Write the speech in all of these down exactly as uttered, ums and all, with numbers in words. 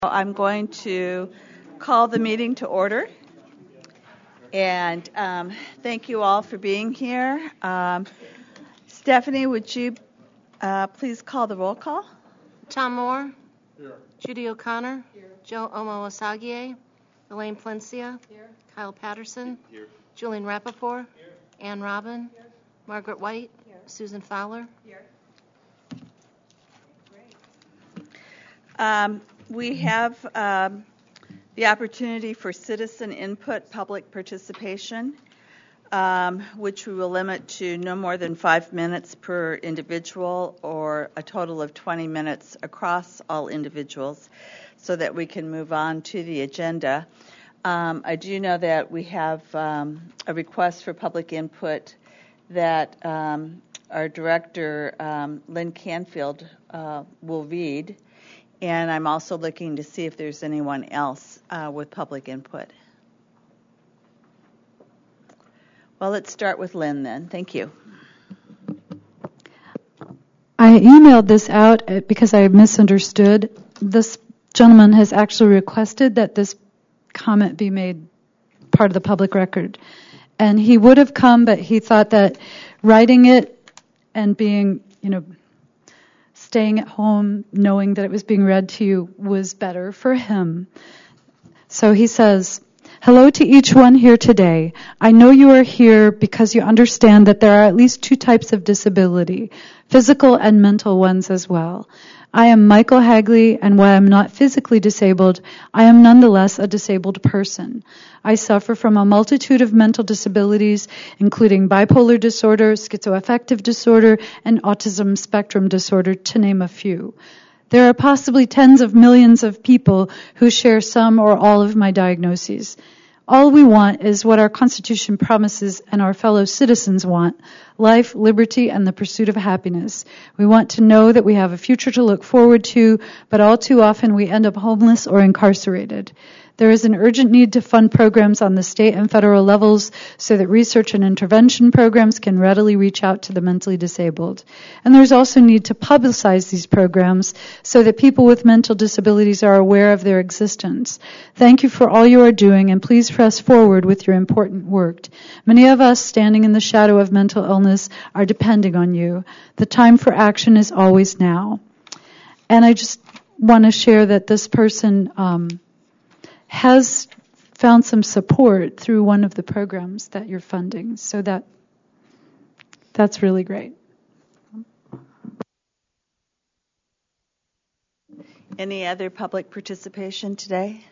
I'm going to call the meeting to order, and um, thank you all for being here. Um, Stephanie, would you uh, please call the roll call? Tom Moore. Here. Judy O'Connor. Here. Joe Omo-Osagie. Elaine Plencia. Here. Kyle Patterson. Here. Julian Rappaport. Here. Ann Robin. Here. Margaret White. Here. Susan Fowler. Here. Um, we have um, the opportunity for citizen input, public participation, um, which we will limit to no more than five minutes per individual or a total of twenty minutes across all individuals so that we can move on to the agenda. Um, I do know that we have um, a request for public input that um, our director, um, Lynn Canfield, uh, will read. And I'm also looking to see if there's anyone else uh, with public input. Well, let's start with Lynn then. Thank you. I emailed this out because I misunderstood. This gentleman has actually requested that this comment be made part of the public record. And he would have come, but he thought that writing it and being, you know, staying at home, knowing that it was being read to you was better for him. So he says, "Hello to each one here today. I know you are here because you understand that there are at least two types of disability, physical and mental ones as well. I am Michael Hagley, and while I am not physically disabled, I am nonetheless a disabled person. I suffer from a multitude of mental disabilities, including bipolar disorder, schizoaffective disorder, and autism spectrum disorder, to name a few. There are possibly tens of millions of people who share some or all of my diagnoses. All we want is what our Constitution promises and our fellow citizens want: life, liberty, and the pursuit of happiness. We want to know that we have a future to look forward to, but all too often we end up homeless or incarcerated. There is an urgent need to fund programs on the state and federal levels so that research and intervention programs can readily reach out to the mentally disabled. And there's also need to publicize these programs so that people with mental disabilities are aware of their existence. Thank you for all you are doing, and please press forward with your important work. Many of us standing in the shadow of mental illness are depending on you. The time for action is always now." And I just want to share that this person um, has found some support through one of the programs that you're funding. So that that's really great. Any other public participation today?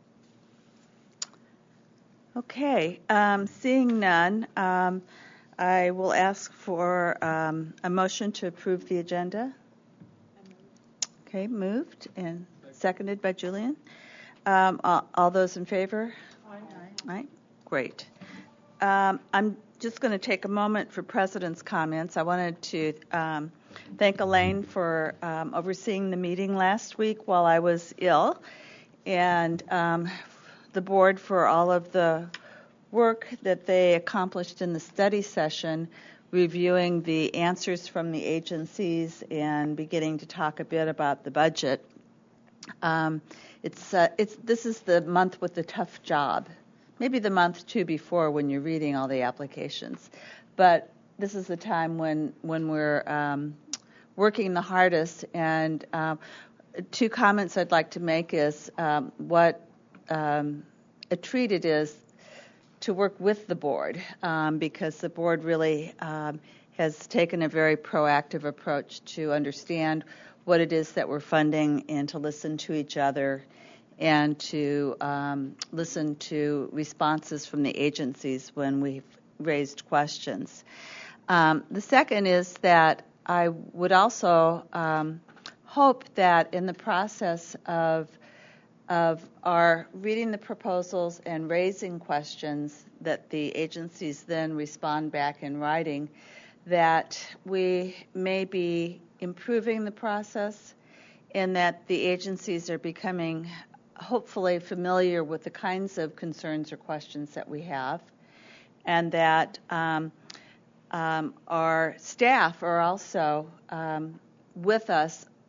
Okay, um, seeing none, um, I will ask for um, a motion to approve the agenda. Okay, moved and seconded by Julian. Um, all, all those in favor? Aye. Aye. Great. Um, I'm just going to take a moment for President's comments. I wanted to um, thank Elaine for um, overseeing the meeting last week while I was ill, and um, the board for all of the work that they accomplished in the study session, reviewing the answers from the agencies and beginning to talk a bit about the budget. Um, It's uh, it's this is the month with the tough job, maybe the month too before when you're reading all the applications, but this is the time when when we're um, working the hardest. And um, two comments I'd like to make is um, what um, a treat it is to work with the board, um, because the board really um, has taken a very proactive approach to understand what it is that we're funding and to listen to each other and to um, listen to responses from the agencies when we've raised questions. Um, the second is that I would also um, hope that in the process of of our reading the proposals and raising questions that the agencies then respond back in writing, that we may be improving the process and that the agencies are becoming hopefully familiar with the kinds of concerns or questions that we have, and that um, um, our staff are also um, with us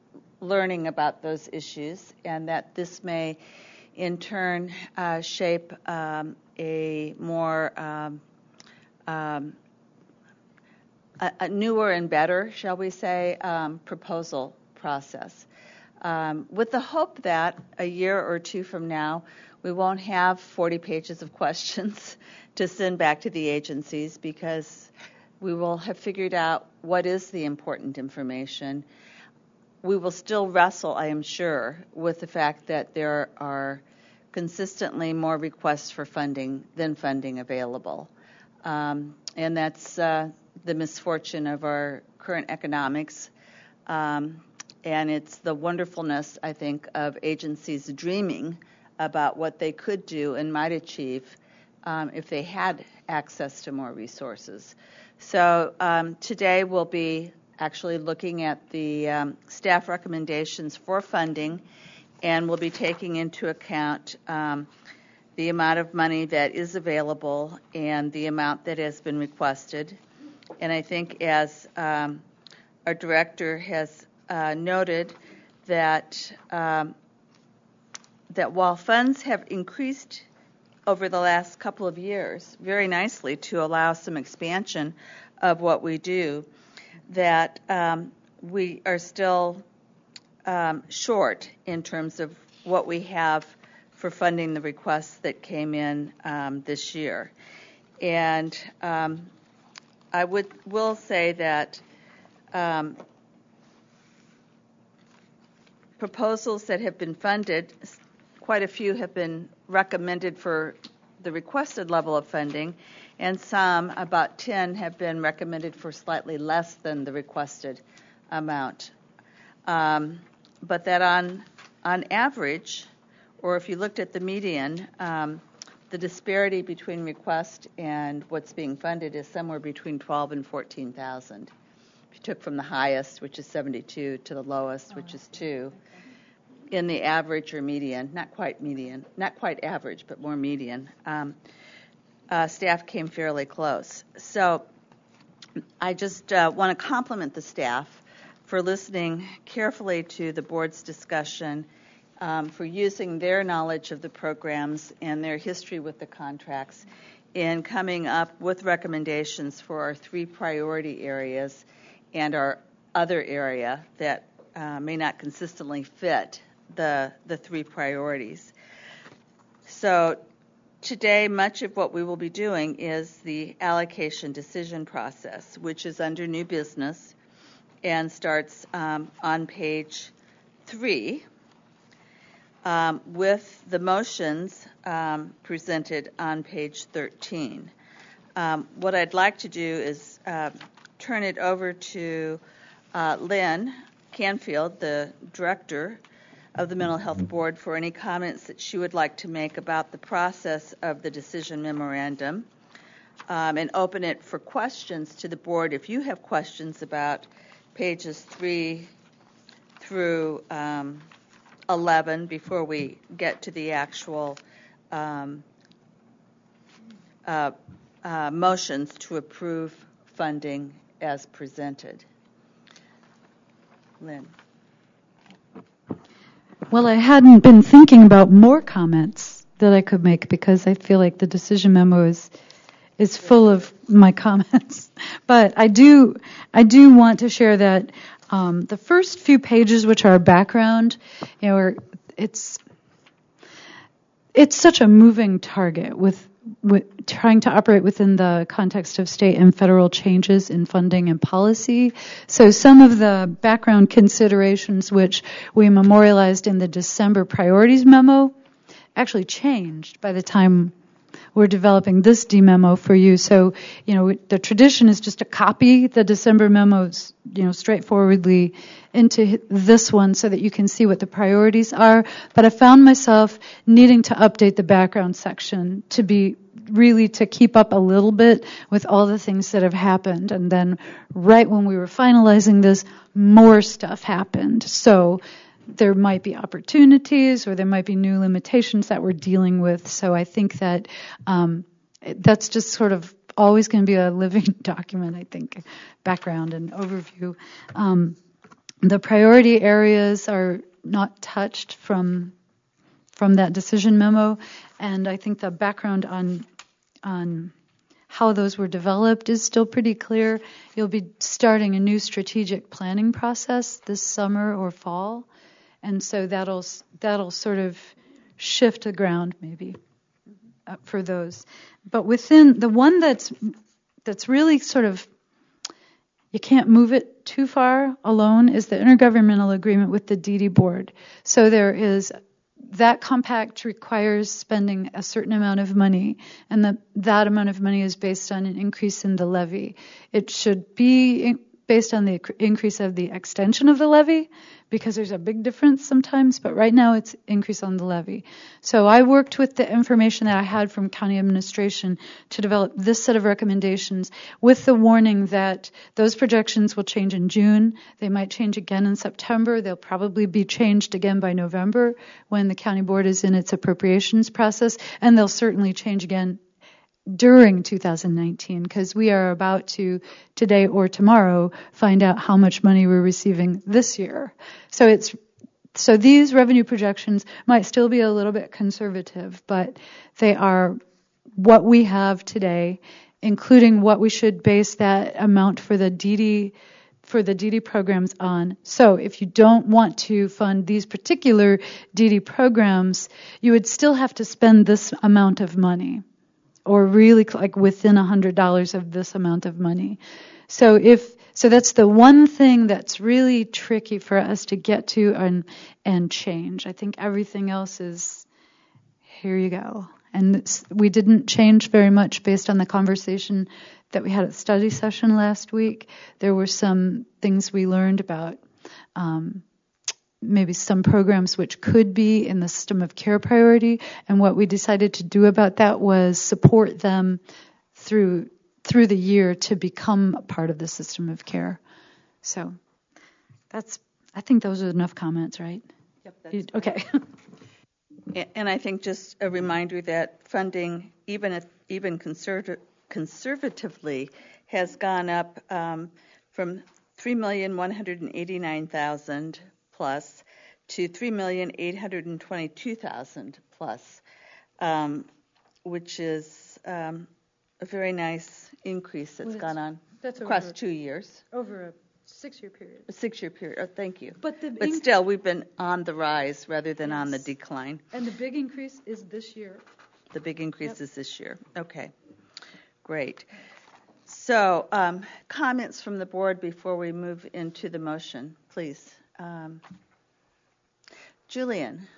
learning about those issues, and that this may in turn uh, shape um, a more um, um, a, a newer and better, shall we say, um, proposal process. Um, with the hope that a year or two from now, we won't have forty pages of questions to send back to the agencies, because we will have figured out what is the important information. We will still wrestle, I am sure, with the fact that there are consistently more requests for funding than funding available. Um, and that's uh, the misfortune of our current economics. Um, and it's the wonderfulness, I think, of agencies dreaming about what they could do and might achieve um, if they had access to more resources. So um, today we'll be actually looking at the um, staff recommendations for funding, and we'll be taking into account um, the amount of money that is available and the amount that has been requested. And I think, as um, our director has uh, noted, that um, that while funds have increased over the last couple of years very nicely to allow some expansion of what we do, that um, we are still um, short in terms of what we have for funding the requests that came in um, this year. And um, I would will say that um, proposals that have been funded, quite a few have been recommended for the requested level of funding, and some, about ten, have been recommended for slightly less than the requested amount. Um, but that on on average, or if you looked at the median, um, the disparity between request and what's being funded is somewhere between twelve and fourteen thousand. If you took from the highest, which is seventy-two, to the lowest, which is two, in the average or median, not quite median, not quite average, but more median, um, uh, staff came fairly close. So I just uh, want to compliment the staff for listening carefully to the board's discussion, um, for using their knowledge of the programs and their history with the contracts in coming up with recommendations for our three priority areas and our other area that uh, may not consistently fit the the three priorities. So today, much of what we will be doing is the allocation decision process, which is under new business and starts um, on page three um, with the motions um, presented on page thirteen. Um, what I'd like to do is uh, turn it over to uh, Lynn Canfield, the director of the Mental Health Board, for any comments that she would like to make about the process of the decision memorandum, um, and open it for questions to the board if you have questions about pages three through um, eleven before we get to the actual um, uh, uh, motions to approve funding as presented. Lynn. Well, I hadn't been thinking about more comments that I could make, because I feel like the decision memo is is full of my comments. But I do I do want to share that um, the first few pages, which are background, you know, are, it's it's such a moving target with, with trying to operate within the context of state and federal changes in funding and policy. So some of the background considerations which we memorialized in the December priorities memo actually changed by the time we're developing this D memo for you. So, you know, the tradition is just to copy the December memos, you know, straightforwardly into this one so that you can see what the priorities are. But I found myself needing to update the background section to be really to keep up a little bit with all the things that have happened. And then right when we were finalizing this, more stuff happened. So there might be opportunities or there might be new limitations that we're dealing with. So I think that um, that's just sort of always going to be a living document, I think, background and overview. Um, The priority areas are not touched from from that decision memo, and I think the background on on how those were developed is still pretty clear. You'll be starting a new strategic planning process this summer or fall, and so that'll that'll sort of shift the ground maybe uh, for those. But within the one that's that's really sort of, you can't move it too far alone, is the intergovernmental agreement with the D D board. So there is, that compact requires spending a certain amount of money, and the, that amount of money is based on an increase in the levy. It should be based on the increase of the extension of the levy, because there's a big difference sometimes, but right now it's increase on the levy. So I worked with the information that I had from county administration to develop this set of recommendations, with the warning that those projections will change in June. They might change again in September. They'll probably be changed again by November when the county board is in its appropriations process, and they'll certainly change again during two thousand nineteen, because we are about to, today or tomorrow, find out how much money we're receiving this year. So it's so these revenue projections might still be a little bit conservative, but they are what we have today, including what we should base that amount for the D D for the D D programs on. So if you don't want to fund these particular D D programs, you would still have to spend this amount of money, or really like within one hundred dollars of this amount of money. So if so that's the one thing that's really tricky for us to get to and and change. I think everything else is, here you go. And it's, we didn't change very much based on the conversation that we had at study session last week. There were some things we learned about um, maybe some programs which could be in the system of care priority, and what we decided to do about that was support them through through the year to become a part of the system of care. So that's, I think those are enough comments, right? Yep, that's You, okay. And I think just a reminder that funding, even if, even conserv- conservatively, has gone up um, from three million one hundred eighty-nine thousand plus to three million eight hundred twenty-two thousand plus, um, which is um, a very nice increase that's Well, gone on that's across over- two years, Over a six-year period. a six-year period. Oh, thank you. But the But inc- still, we've been on the rise rather than on the Yes. decline. And the big increase is this year. The big increase Yep. is this year. Okay, great. So, um, comments from the board before we move into the motion, please. Um, Julian.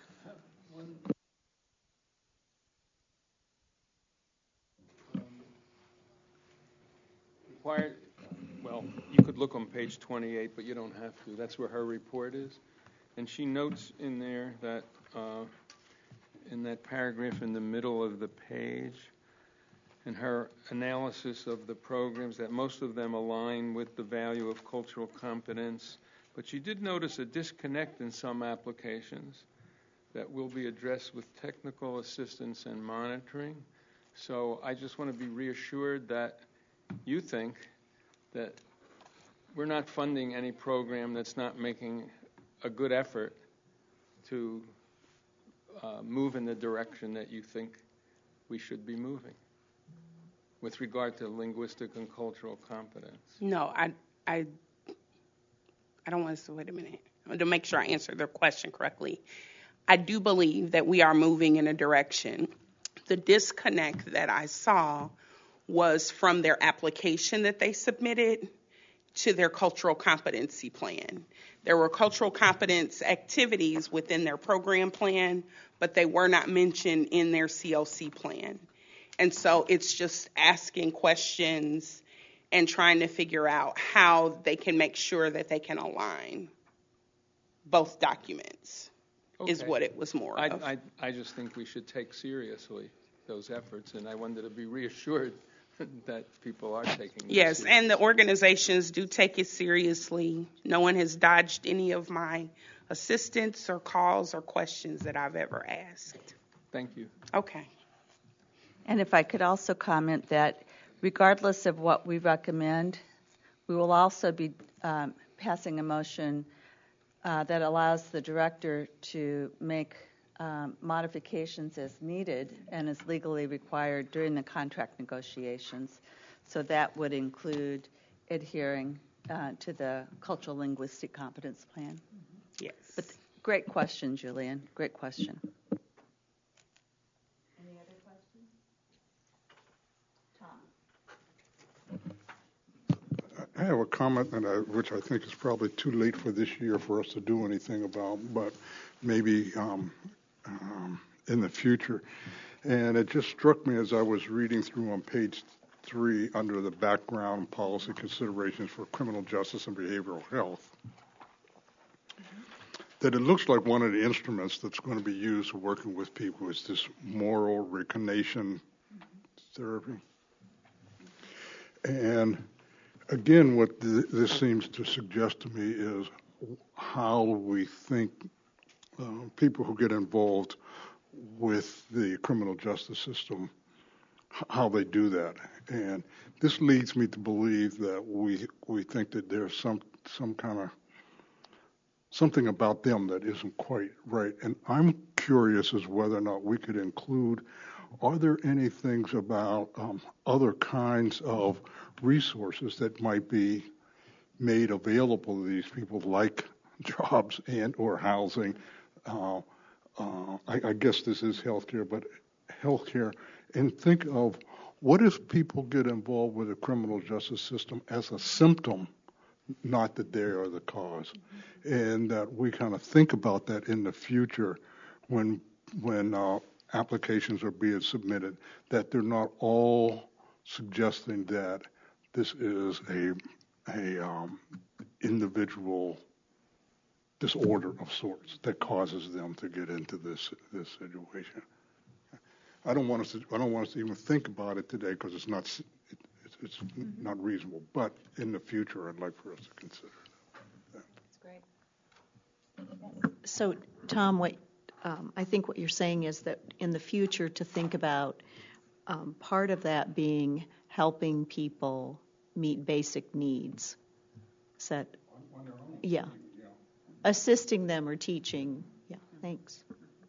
Required, well, you could look on page twenty-eight, but you don't have to. That's where her report is. And she notes in there that, uh, in that paragraph in the middle of the page, in her analysis of the programs, that most of them align with the value of cultural competence. But she did notice a disconnect in some applications that will be addressed with technical assistance and monitoring. So I just want to be reassured that you think that we're not funding any program that's not making a good effort to uh, move in the direction that you think we should be moving with regard to linguistic and cultural competence. No, I, I, I don't want to, wait a minute, I want to make sure I answer their question correctly. I do believe that we are moving in a direction. The disconnect that I saw was from their application that they submitted to their cultural competency plan. There were cultural competence activities within their program plan, but they were not mentioned in their C L C plan. And so it's just asking questions and trying to figure out how they can make sure that they can align both documents, okay, is what it was more I, of. I, I just think we should take seriously those efforts, and I wanted to be reassured that people are taking it Yes, seriously. and the organizations do take it seriously. No one has dodged any of my assistance or calls or questions that I've ever asked. Thank you. Okay. And if I could also comment that regardless of what we recommend, we will also be um, passing a motion uh, that allows the director to make um, modifications as needed and is legally required during the contract negotiations. So that would include adhering uh, to the cultural linguistic competence plan. Yes. But great question, Julian. Great question. Any other questions? Tom. I have a comment, and I, which I think is probably too late for this year for us to do anything about, but maybe um, um, in the future. And it just struck me as I was reading through on page three under the background policy considerations for criminal justice and behavioral health, that it looks like one of the instruments that's going to be used for working with people is this moral recognition therapy. And again, what th- this seems to suggest to me is how we think uh, people who get involved with the criminal justice system, h- how they do that. And this leads me to believe that we we think that there's some some kind of something about them that isn't quite right. And I'm curious as whether or not we could include, are there any things about um, other kinds of resources that might be made available to these people, like jobs and or housing? Uh, uh, I, I guess this is healthcare, but healthcare. And think of what if people get involved with the criminal justice system as a symptom, not that they are the cause, and that we kind of think about that in the future when when uh, applications are being submitted, that they're not all suggesting that this is a a um, individual disorder of sorts that causes them to get into this this situation. I don't want us to I don't want us to even think about it today because it's not it, it's, it's mm-hmm. not reasonable. But in the future, I'd like for us to consider that. That's great. So, Tom, what um, I think what you're saying is that in the future to think about um, part of that being helping people meet basic needs. Is that, On, on their own. yeah. yeah, Assisting them or teaching. Yeah, thanks.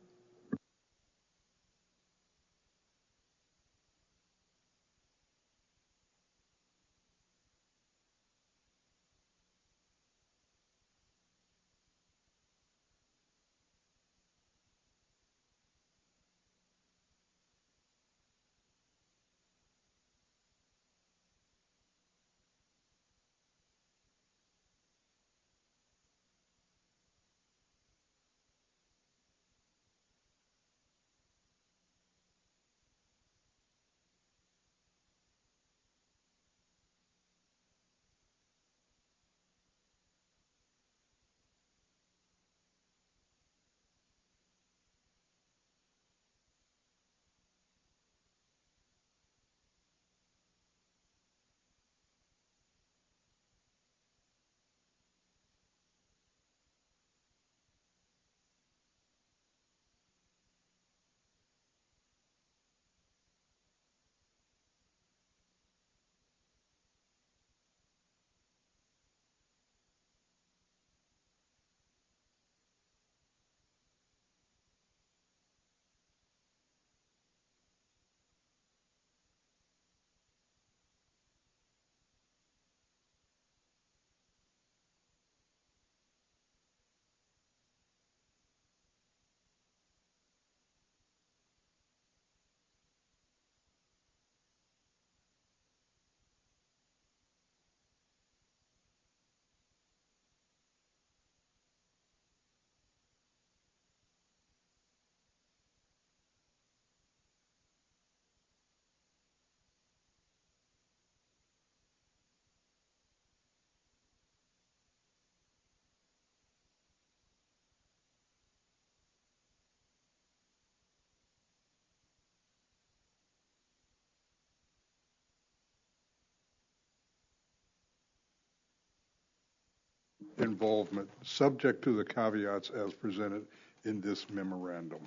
involvement, subject to the caveats as presented in this memorandum.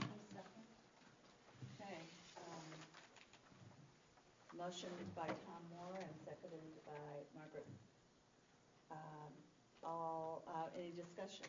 Okay. Um, motion by Tom Moore and seconded by Margaret um, All, uh, any discussion?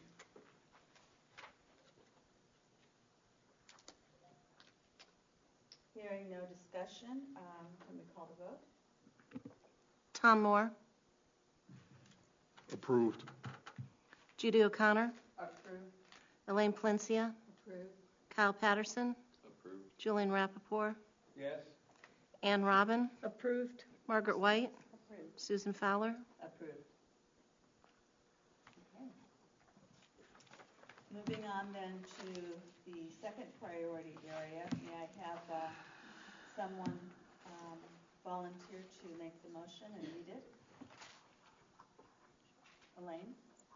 Hearing no discussion, um, can we call the vote? Tom Moore, Approved. Judy O'Connor, Approved. Elaine Palencia, Approved. Kyle Patterson, Approved. Julian Rappaport, Yes. Ann Robin, Approved. Margaret White, Approved. Susan Fowler. Approved. Okay. Moving on then to the second priority area, may I have uh, someone um, volunteer to make the motion and read it? Elaine?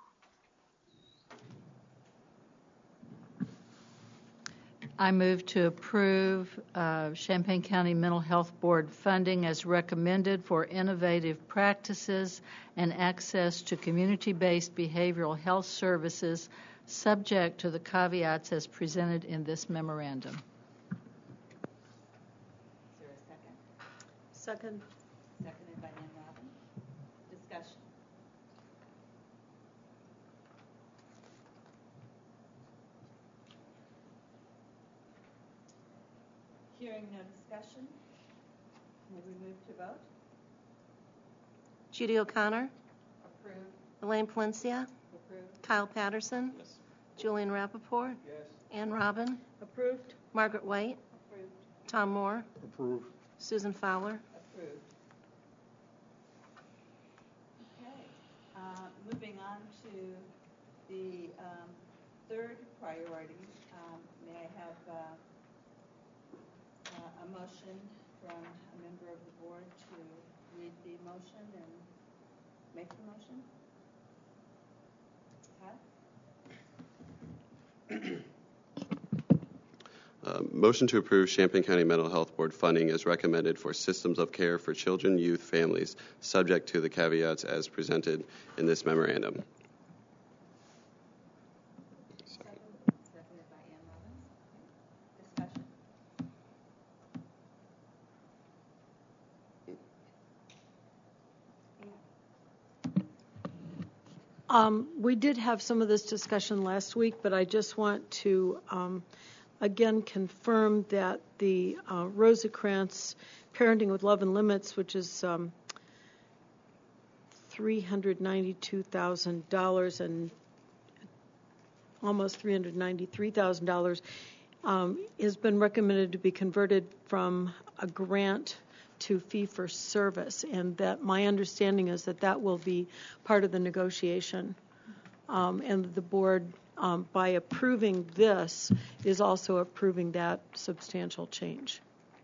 I move to approve uh, Champaign County Mental Health Board funding as recommended for innovative practices and access to community-based behavioral health services, subject to the caveats as presented in this memorandum. Is there a second? Second. Seconded by Ann Robin. Discussion. Hearing no discussion, may we move to vote? Judy O'Connor, Approved. Elaine Palencia, Approved. Kyle Patterson, Yes. Julian Rappaport, Yes. Ann Robin, Approved. Margaret White, Approved. Tom Moore, Approved. Susan Fowler. Approved. Okay, uh, moving on to the um, third priority, um, may I have uh, uh, a motion from a member of the board to read the motion and make the motion? Todd? Uh, motion to approve Champaign County Mental Health Board funding as recommended for systems of care for children, youth, families, subject to the caveats as presented in this memorandum. Seconded by Ann Robbins. Discussion. Um, we did have some of this discussion last week, but I just want to um, again confirm that the uh, Rosencrantz Parenting with Love and Limits, which is um, three hundred ninety-two thousand dollars and almost three hundred ninety-three thousand dollars, um, has been recommended to be converted from a grant to fee-for-service, and that my understanding is that that will be part of the negotiation. Um, and the board, um, by approving this, is also approving that substantial change.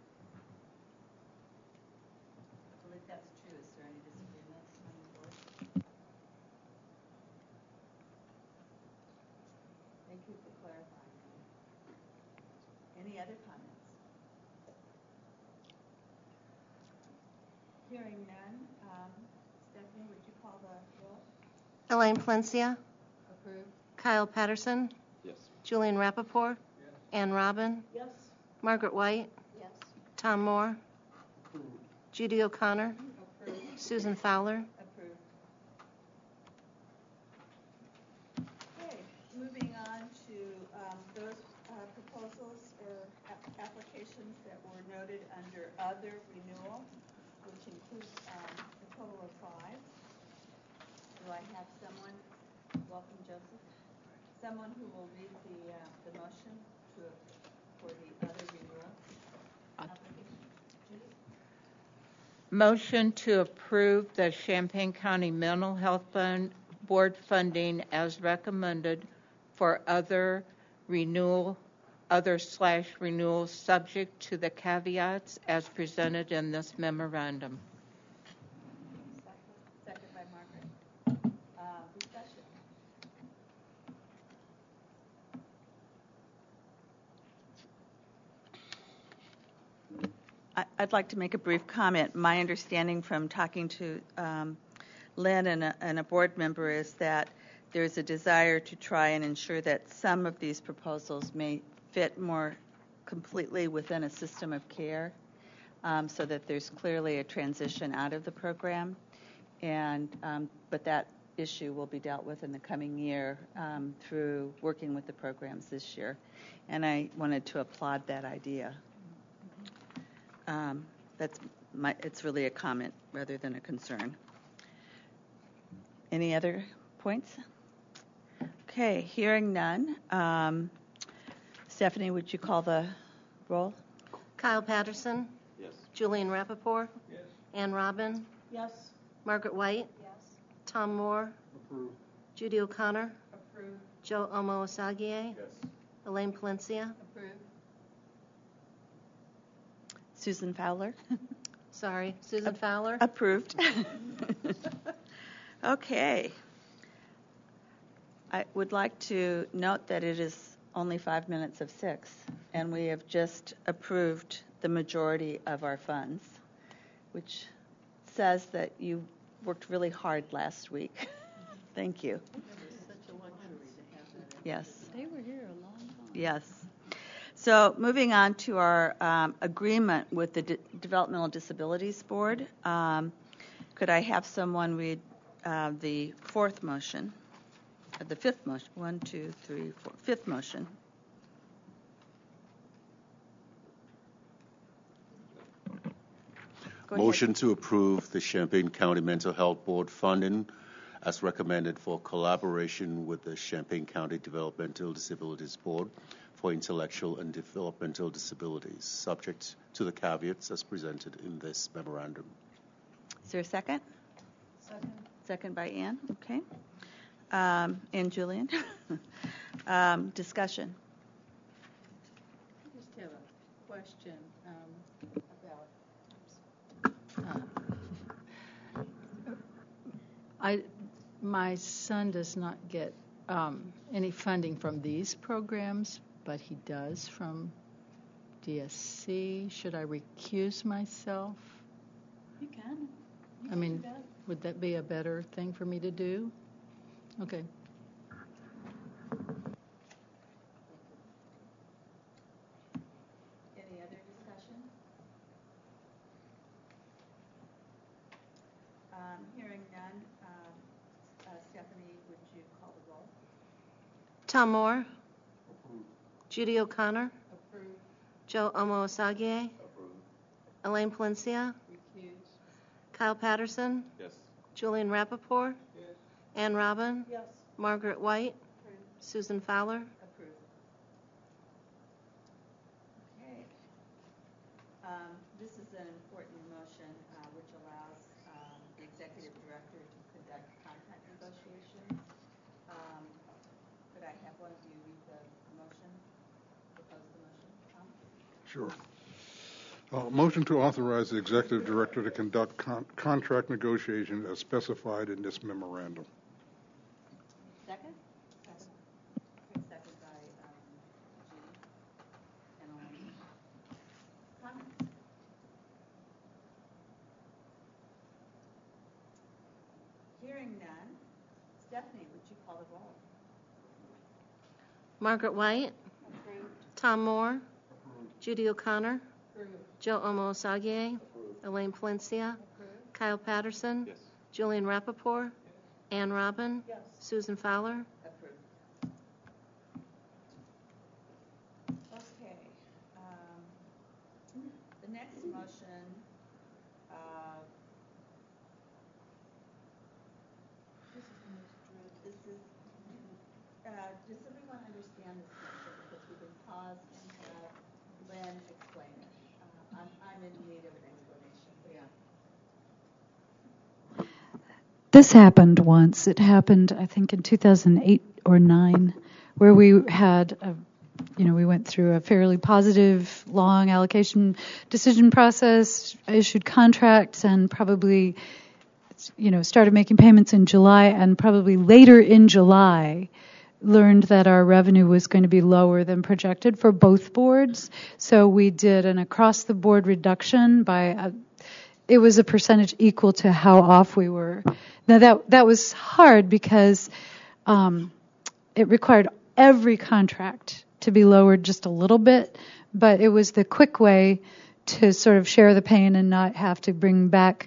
I believe that's true. Is there any disagreement on the board? Thank you for clarifying. Any other comments? Hearing none, um, Stephanie, would you call the roll? Elaine Palencia, Approved. Kyle Patterson, Yes. Julian Rappaport, Ann Robin, Yes. Margaret White, Yes. Tom Moore, Judy O'Connor, Approved. Susan Fowler. Approved. Okay, moving on to um, those uh, proposals or a- applications that were noted under other renewal, which includes um, a total of five. Do I have someone, welcome Joseph, someone who will read the, uh, the motion to, for the other renewal application? Judy? Motion to approve the Champaign County Mental Health Fund Board funding as recommended for other renewal, other slash renewal subject to the caveats as presented in this memorandum. Second, second by Margaret. Uh, discussion. I- I'd like to make a brief comment. My understanding from talking to um, Lynn and a, and a board member is that there's a desire to try and ensure that some of these proposals may fit more completely within a system of care, um, so that there's clearly a transition out of the program. And um, but that issue will be dealt with in the coming year um, through working with the programs this year. And I wanted to applaud that idea. Um, that's my, it's really a comment rather than a concern. Any other points? Okay, hearing none. Um, Stephanie, would you call the roll? Kyle Patterson. Yes. Julian Rappaport. Yes. Ann Robin. Yes. Margaret White. Yes. Tom Moore. Approved. Judy O'Connor. Approved. Joe Omo Osagie. Yes. Elaine Palencia. Approved. Susan Fowler? Sorry, Susan Fowler. Approved. Okay. I would like to note that it is only five minutes of six, and we have just approved the majority of our funds, which says that you worked really hard last week. Thank you. Yes. They were here a long time. Yes. So moving on to our um, agreement with the D- Developmental Disabilities Board, um, could I have someone read uh, the fourth motion, uh, the fifth motion, one, two, three, four, fifth motion? Go ahead. Motion to approve the Champaign County Mental Health Board funding as recommended for collaboration with the Champaign County Developmental Disabilities Board for intellectual and developmental disabilities, subject to the caveats as presented in this memorandum. Is there a second? Second. Second by Ann, okay. Um, and Julian. um, discussion. I just have a question um, about. Uh, I, my son does not get um, any funding from these programs, but he does from D S C. Should I recuse myself? You can. You I mean, would that be a better thing for me to do? Okay. Any other discussion? Um, hearing none, um, uh, Stephanie, would you call the roll? Tom Moore. Judy O'Connor. Approved. Joe Omo Osagie. Elaine Palencia. Kyle Patterson. Yes. Julian Rappaport. Yes. Ann Robin. Yes. Margaret White. Susan Fowler. Approved. Okay. Um, this is an important motion uh, which allows um, the executive director to conduct contract negotiations. Um, could I have one of you read the motion, propose the motion? Tom? Sure. Uh, motion to authorize the executive director to conduct con- contract negotiations as specified in this memorandum. Second? Second. Okay, second by um, Judy and Elaine. Comments? Hearing none. Stephanie, would you call the roll? Margaret White. Tom Moore. Judy O'Connor. Joe Omo Osagie. Elaine Palencia. Kyle Patterson. Yes. Julian Rappaport. Ann Robin. Yes. Susan Fowler. Approved. Okay. Um, the next motion, uh, this is, uh, just so everyone understand this motion, because we can pause and have Lynn explain it. Uh, I'm, I'm in need of an explanation. Yeah. This happened once. It happened, I think, in two thousand eight or nine, where we had, a, you know, we went through a fairly positive, long allocation decision process, issued contracts, and probably, you know, started making payments in July, and probably later in July learned that our revenue was going to be lower than projected for both boards. So we did an across-the-board reduction by a it was a percentage equal to how off we were. Now that that was hard because um, it required every contract to be lowered just a little bit, but it was the quick way to sort of share the pain and not have to bring back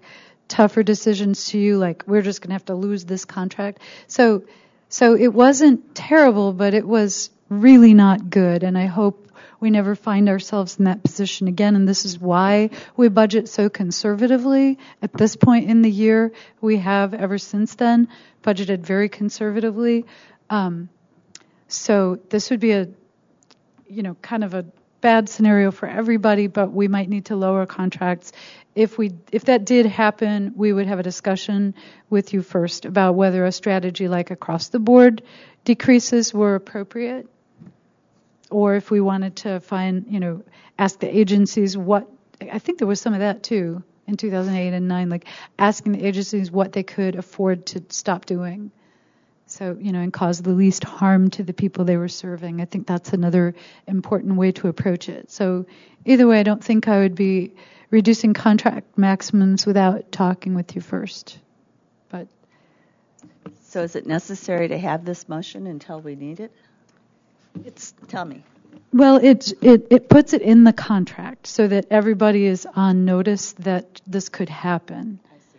tougher decisions to you, like we're just going to have to lose this contract. So, so it wasn't terrible, but it was really not good. And I hope we never find ourselves in that position again. And this is why we budget so conservatively at this point in the year. We have ever since then budgeted very conservatively. Um, so this would be a, you know, kind of a bad scenario for everybody, but we might need to lower contracts. If we, if that did happen, we would have a discussion with you first about whether a strategy like across the board decreases were appropriate, or if we wanted to find, you know, ask the agencies what, I think there was some of that too in two thousand eight and nine, like asking the agencies what they could afford to stop doing. So, you know, and cause the least harm to the people they were serving. I think that's another important way to approach it. So either way, I don't think I would be reducing contract maximums without talking with you first. But So is it necessary to have this motion until we need it? It's, tell me. Well, it, it, it puts it in the contract so that everybody is on notice that this could happen.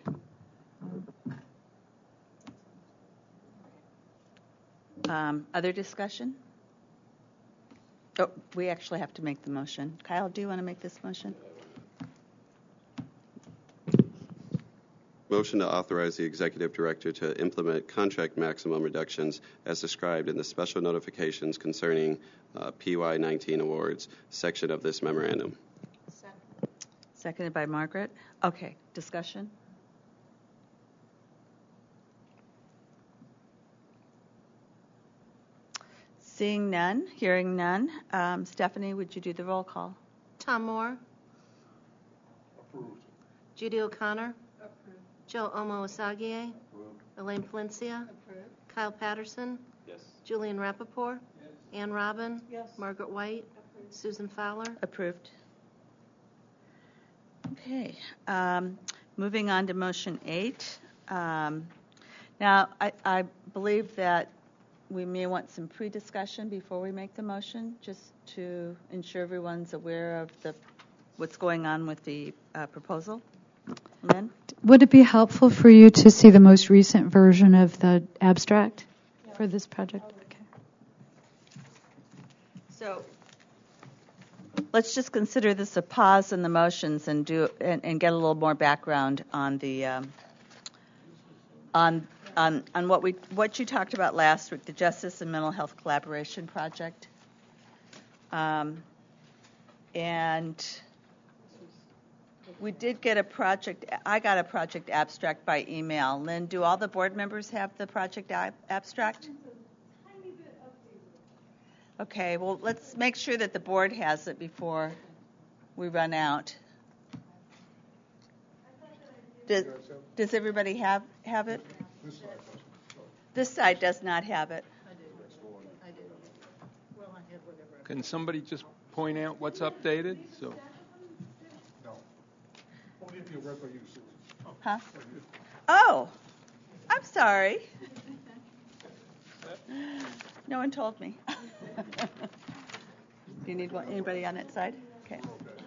Um, other discussion? Oh, we actually have to make the motion. Kyle, do you want to make this motion? Motion to authorize the executive director to implement contract maximum reductions as described in the special notifications concerning uh, P Y nineteen awards section of this memorandum. Seconded by Margaret. Okay, discussion? Seeing none, hearing none. Um, Stephanie, would you do the roll call? Tom Moore. Approved. Judy O'Connor. Approved. Joe Omo Osagie. Approved. Elaine Palencia. Approved. Kyle Patterson. Yes. Julian Rappaport. Yes. Ann Robin. Yes. Margaret White. Approved. Susan Fowler. Approved. Okay, um, moving on to motion eight. Um, now, I, I believe that we may want some pre-discussion before we make the motion, just to ensure everyone's aware of the what's going on with the uh, proposal. Lynn? Would it be helpful for you to see the most recent version of the abstract yeah. for this project? Okay. So let's just consider this a pause in the motions and do and, and get a little more background on the um, on. On, on what we what you talked about last week, the Justice and Mental Health Collaboration Project. Um, and we did get a project, I got a project abstract by email. Lynn, do all the board members have the project ab- abstract? Okay, well, let's make sure that the board has it before we run out. Does, does everybody have, have it? This side doesn't. This side does not have it. Can somebody just point out what's updated? So. No. Only if you read by you, Susan. Huh? Oh, I'm sorry. No one told me. Do you need one, anybody on that side? Okay.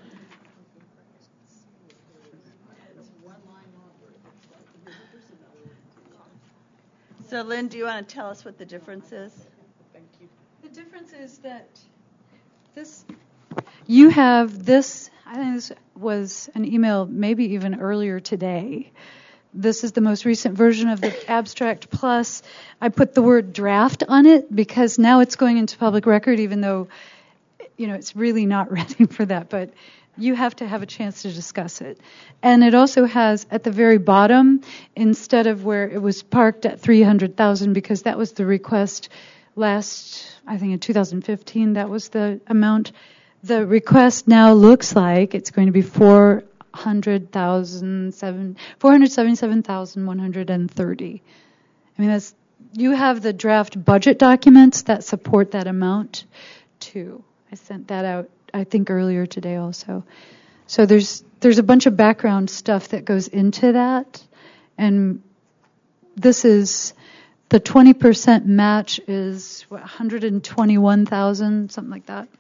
So, Lynn, do you want to tell us what the difference is? Thank you. The difference is that this, you have this, I think this was an email maybe even earlier today. This is the most recent version of the abstract, plus I put the word draft on it because now it's going into public record, even though, you know, it's really not ready for that. But you have to have a chance to discuss it. And it also has at the very bottom, instead of where it was parked at three hundred thousand, because that was the request last, I think in two thousand fifteen, that was the amount. The request now looks like it's going to be four hundred thousand, four hundred seventy-seven thousand one hundred thirty. I mean, that's, you have the draft budget documents that support that amount too. I sent that out, I think, earlier today also. So there's there's a bunch of background stuff that goes into that, and this is the twenty percent match is what, one hundred twenty-one thousand, something like that.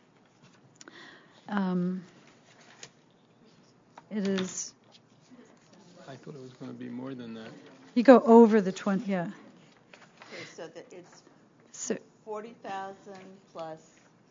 Um, it is. thought it was going to be more than that. You go over the twenty, yeah. Okay, so that it's So, forty thousand plus,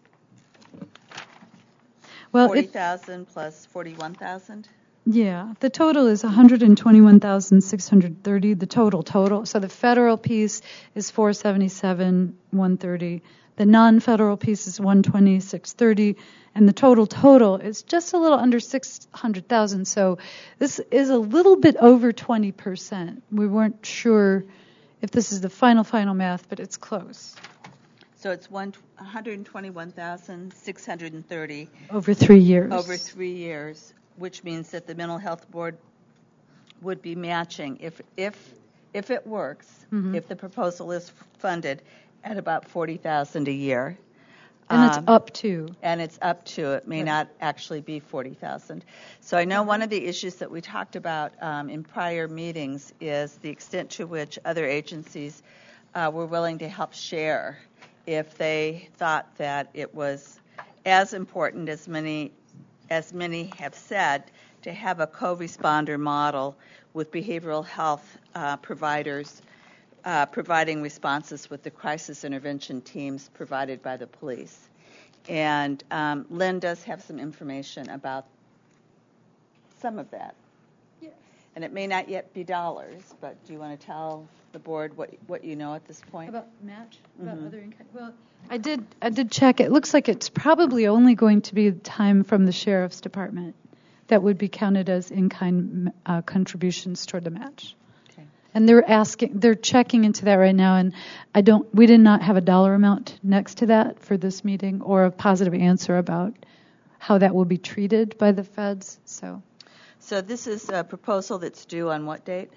well, forty it, thousand plus forty-one thousand? yeah, the total is one hundred twenty-one thousand six hundred thirty. The total total. So the federal piece is four seventy-seven one thirty. The non-federal piece is one twenty-six thirty, and the total total is just a little under six hundred thousand. So this is a little bit over twenty percent. We weren't sure if this is the final final math, but it's close. So it's one hundred twenty-one thousand six hundred thirty Over three years. over three years, which means that the mental health board would be matching if if if it works, Mhm. if the proposal is funded at about forty thousand a year. And it's Um, up to. and it's up to. It may Right. not actually be forty thousand. So I know one of the issues that we talked about um, in prior meetings is the extent to which other agencies uh, were willing to help share if they thought that it was as important as many as many have said to have a co-responder model with behavioral health uh, providers Uh, providing responses with the crisis intervention teams provided by the police. And um, Lynn does have some information about some of that. Yes. And it may not yet be dollars, but do you want to tell the board what what you know at this point? About match? About Mhm. other in-kind? Well, I did, I did check. It looks like it's probably only going to be time from the sheriff's department that would be counted as in-kind uh, contributions toward the match. And they're asking, they're checking into that right now, and I don't, we did not have a dollar amount next to that for this meeting or a positive answer about how that will be treated by the feds. So, So this is a proposal that's due on what date?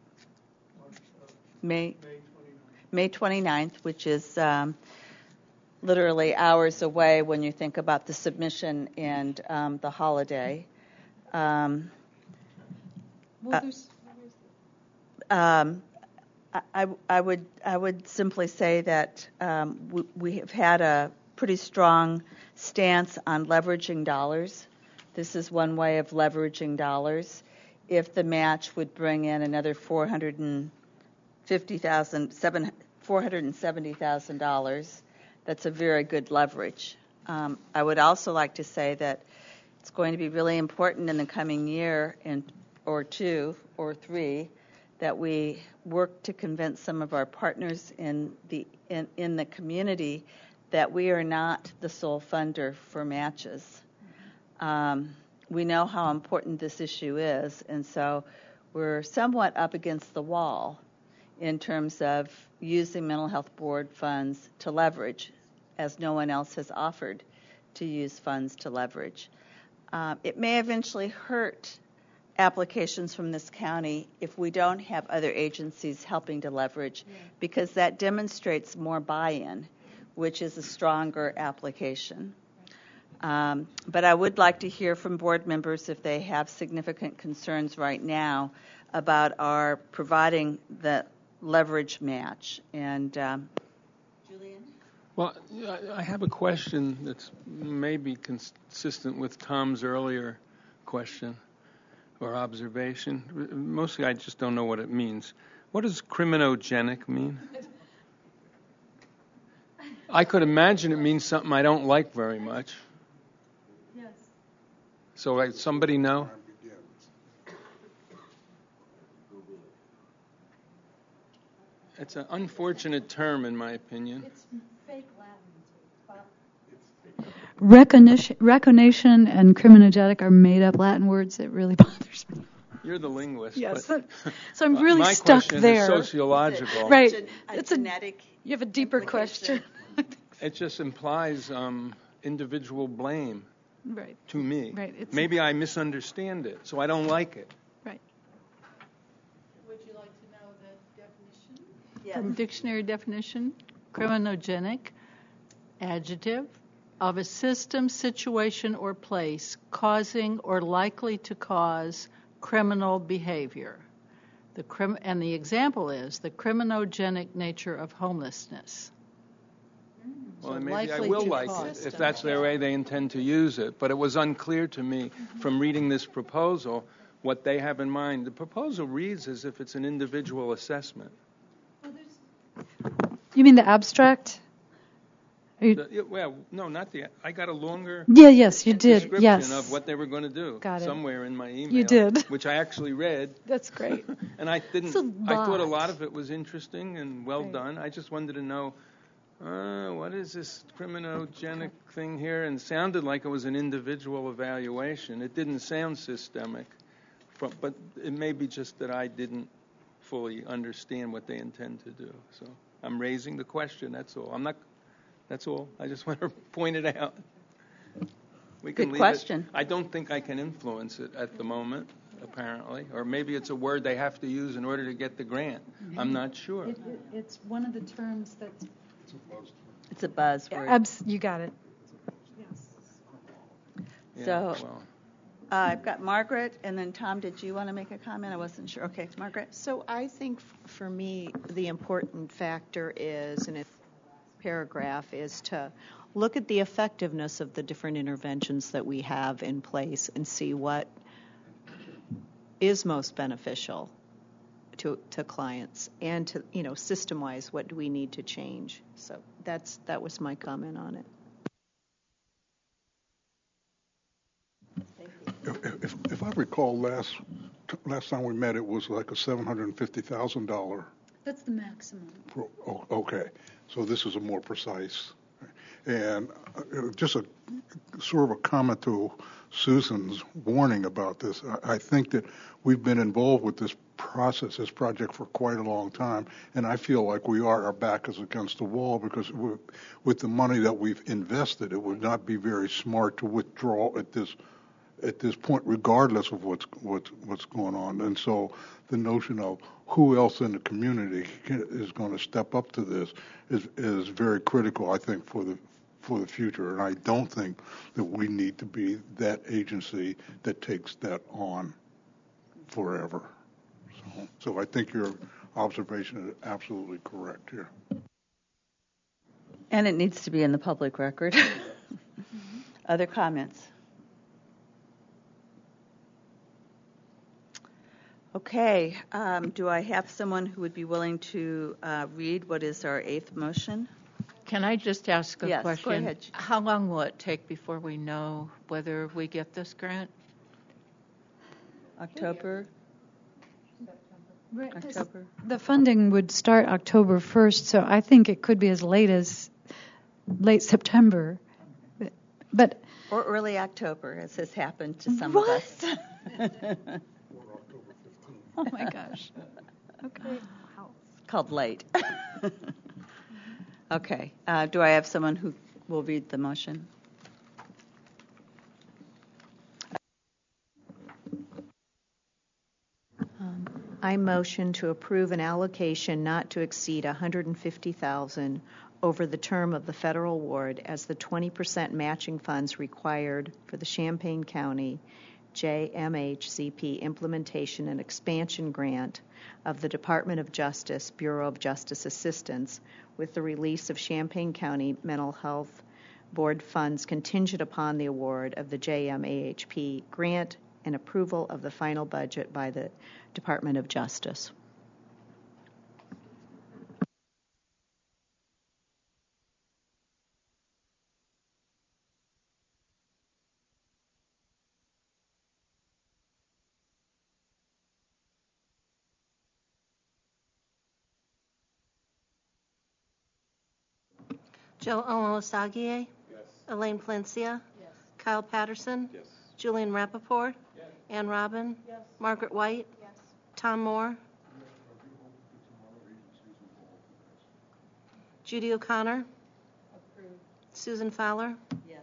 May May twenty-ninth, which is um, literally hours away when you think about the submission and um, the holiday. Um, well, uh, there's, Um, I, I would I would simply say that um, we, we have had a pretty strong stance on leveraging dollars. This is one way of leveraging dollars. If the match would bring in another four hundred fifty thousand, seven four hundred seventy thousand dollars, that's a very good leverage. Um, I would also like to say that it's going to be really important in the coming year and or two or three that we work to convince some of our partners in the in, in the community that we are not the sole funder for matches. Um, we know how important this issue is, and so we're somewhat up against the wall in terms of using mental health board funds to leverage, as no one else has offered to use funds to leverage. Uh, it may eventually hurt applications from this county if we don't have other agencies helping to leverage, yeah. because that demonstrates more buy-in, which is a stronger application. Um, but I would like to hear from board members if they have significant concerns right now about our providing the leverage match. And um, Julian? Well, I have a question that's maybe consistent with Tom's earlier question or observation. Mostly I just don't know what it means. What does criminogenic mean? I could imagine it means something I don't like very much. yes. So like, somebody know? It's an unfortunate term in my opinion. It's fake Latin. Recognition, recognition and criminogenic are made-up Latin words. It really bothers me. You're the linguist. Yes. But So I'm really my stuck question there. is sociological. Right. Gen- a It's a- genetic You have a deeper question. It just implies um, individual blame Right. to me. Right. It's Maybe I misunderstand it, so I don't like it. Right. Would you like to know the definition? Yes. From dictionary definition, criminogenic, adjective, of a system, situation, or place causing or likely to cause criminal behavior. The crim- and the example is the criminogenic nature of homelessness. Well, So then maybe I likely will to like cause. it, if that's their way they intend to use it. But it was unclear to me from reading this proposal what they have in mind. The proposal reads as if it's an individual assessment. You mean the abstract? Are you- The- yeah, well, no, not the. I got a longer Yeah, yes, you did. description Yes. of what they were going to do Got it. somewhere in my email. You did. Which I actually read. That's great. And I didn't. It's a I thought a lot. lot of it was interesting and well Right. done. I just wanted to know, uh, what is this criminogenic thing here? And it sounded like it was an individual evaluation. It didn't sound systemic, from, but it may be just that I didn't fully understand what they intend to do. So I'm raising the question. That's all. I'm not. That's all. I just want to point it out. We can Good leave question. It. I don't think I can influence it at the moment, apparently. Or maybe it's a word they have to use in order to get the grant. I'm not sure. It, it, it's one of the terms that's. It's a buzzword. Abs- you got it. Yeah, So well, uh, I've got Margaret, and then Tom, did you want to make a comment? I wasn't sure. Okay, it's Margaret. So I think f- for me, the important factor is, and if paragraph is to look at the effectiveness of the different interventions that we have in place and see what is most beneficial to to clients, and to, you know, system-wise, what do we need to change. So that's that was my comment on it. If, if, if I recall, last last time we met, it was like a seven hundred fifty thousand dollars. That's the maximum. Pro- oh, okay, so this is a more precise. And uh, just a sort of a comment to Susan's warning about this. I, I think that we've been involved with this process, this project, for quite a long time, and I feel like we are, our back is against the wall, because we're, with the money that we've invested, it would not be very smart to withdraw at this at this point, regardless of what's what's what's going on. And so the notion of who else in the community can, is going to step up to this is is very critical, I think, for the for the future. And I don't think that we need to be that agency that takes that on forever. So, so I think your observation is absolutely correct here. And it needs to be in the public record. Other comments? Okay. Um, do I have someone who would be willing to uh, read what is our eighth motion? Can I just ask a Yes, go question? ahead. How long will it take before we know whether we get this grant? October? Right, 'cause October? the funding would start October first, so I think it could be as late as late September. But, but Or early October, as has happened to some What? of us. oh my gosh. Okay. It's called late. Okay. Uh, do I have someone who will read the motion? Um, I motion to approve an allocation not to exceed one hundred fifty thousand dollars over the term of the federal award as the twenty percent matching funds required for the Champaign County J M H C P Implementation and Expansion Grant of the Department of Justice, Bureau of Justice Assistance, with the release of Champaign County Mental Health Board funds contingent upon the award of the J M A H P grant and approval of the final budget by the Department of Justice. Joe Omowasagie? Yes. Elaine Palencia? Yes. Kyle Patterson? Yes. Julian Rappaport? Yes. Ann Robin? Yes. Margaret White? Yes. Tom Moore? Judy O'Connor? Approved. Susan Fowler? Yes.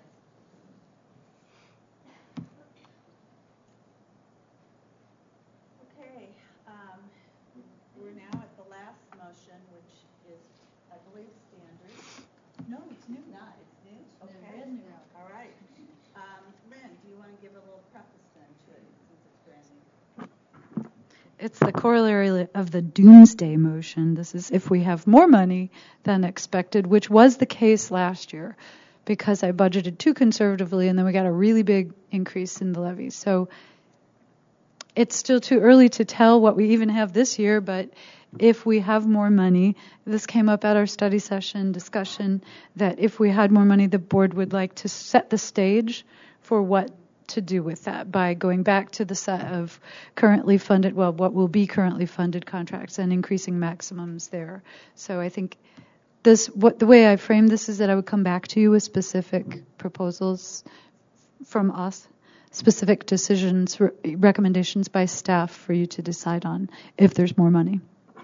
Okay. Um, we're now at the last motion, which is, I believe, standard. No, it's new. Not, it's new? It's Okay. brand new. All right. Um, Lynn, do you want to give a little preface then to it, since it's brand new? It's the corollary of the doomsday motion. This is if we have more money than expected, which was the case last year, because I budgeted too conservatively and then we got a really big increase in the levy. So it's still too early to tell what we even have this year, but if we have more money, this came up at our study session discussion, that if we had more money, the board would like to set the stage for what to do with that by going back to the set of currently funded, well, what will be currently funded contracts and increasing maximums there. So I think this, what the way I framed this is that I would come back to you with specific proposals from us, specific decisions, re- recommendations by staff for you to decide on if there's more money.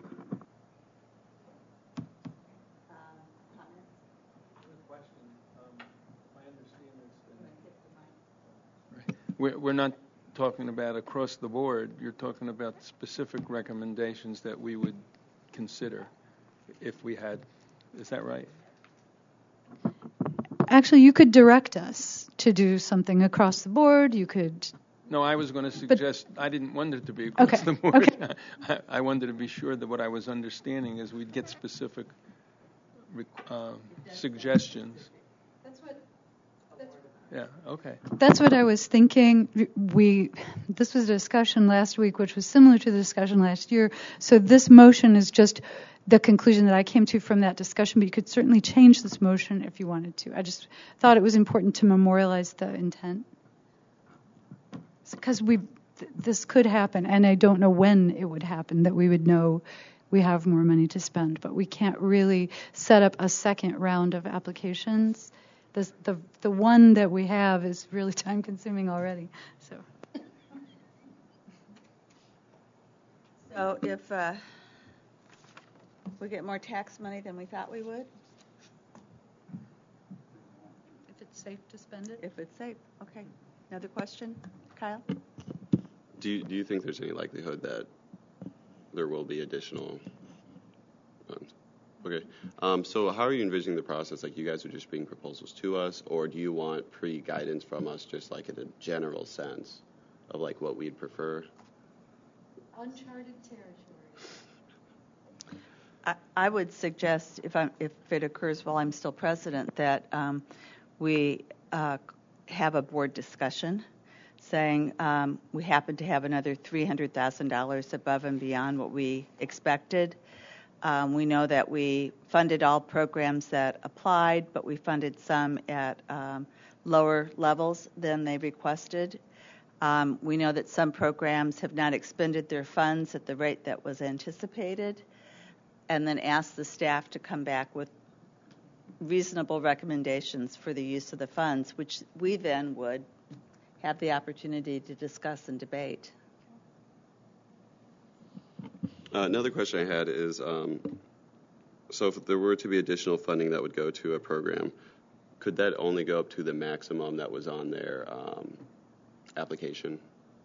We're, we're not talking about across the board. You're talking about specific recommendations that we would consider if we had. Is that right? Actually, you could direct us to do something across the board. You could. No, I was going to suggest, but, I didn't want it to be across okay, the board. Okay. I, I wanted to be sure that what I was understanding is we'd get specific uh, suggestions. That's what. Yeah, okay. That's what I was thinking. We, this was a discussion last week, which was similar to the discussion last year. So this motion is just the conclusion that I came to from that discussion, but you could certainly change this motion if you wanted to. I just thought it was important to memorialize the intent. Because we, th- this could happen, and I don't know when it would happen that we would know we have more money to spend, but we can't really set up a second round of applications. The, the the one that we have is really time consuming already. So, so if uh, we get more tax money than we thought we would, if it's safe to spend it, if it's safe, okay. Another question, Kyle? Do you, do you think there's any likelihood that there will be additional funds? Okay. Um, so how are you envisioning the process? Like, you guys are just bringing proposals to us, or do you want pre-guidance from us, just like in a general sense of like what we'd prefer? Uncharted territory. I, I would suggest, if I if it occurs while I'm still president, that um, we uh, have a board discussion, saying um, we happen to have another three hundred thousand dollars above and beyond what we expected. Um, we know that we funded all programs that applied, but we funded some at um, lower levels than they requested. Um, we know that some programs have not expended their funds at the rate that was anticipated, and then asked the staff to come back with reasonable recommendations for the use of the funds, which we then would have the opportunity to discuss and debate. Uh, another question I had is, um, so if there were to be additional funding that would go to a program, could that only go up to the maximum that was on their um, application?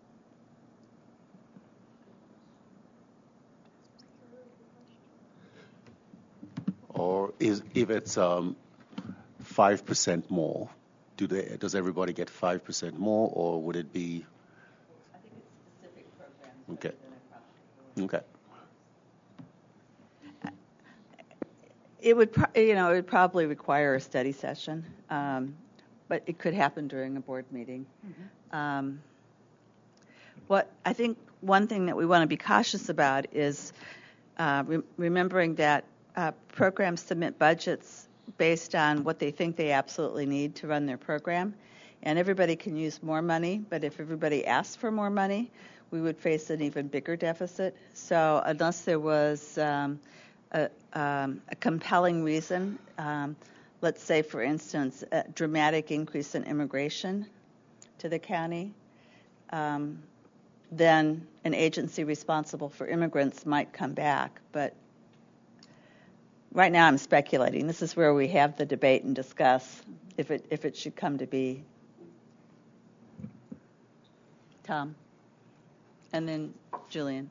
Or is if it's um, five percent more, do they, does everybody get five percent more, or would it be? I think it's specific programs. Okay. Okay. It would, pro- you know, it would probably require a study session, um, but it could happen during a board meeting. Mm-hmm. Um, what I think one thing that we want to be cautious about is uh, re- remembering that uh, programs submit budgets based on what they think they absolutely need to run their program, and everybody can use more money. But if everybody asks for more money, we would face an even bigger deficit. So unless there was um, A, um, a compelling reason, um, let's say, for instance, a dramatic increase in immigration to the county, um, then an agency responsible for immigrants might come back. But right now I'm speculating. This is where we have the debate and discuss if it if it should come to be. Tom. And then Julian.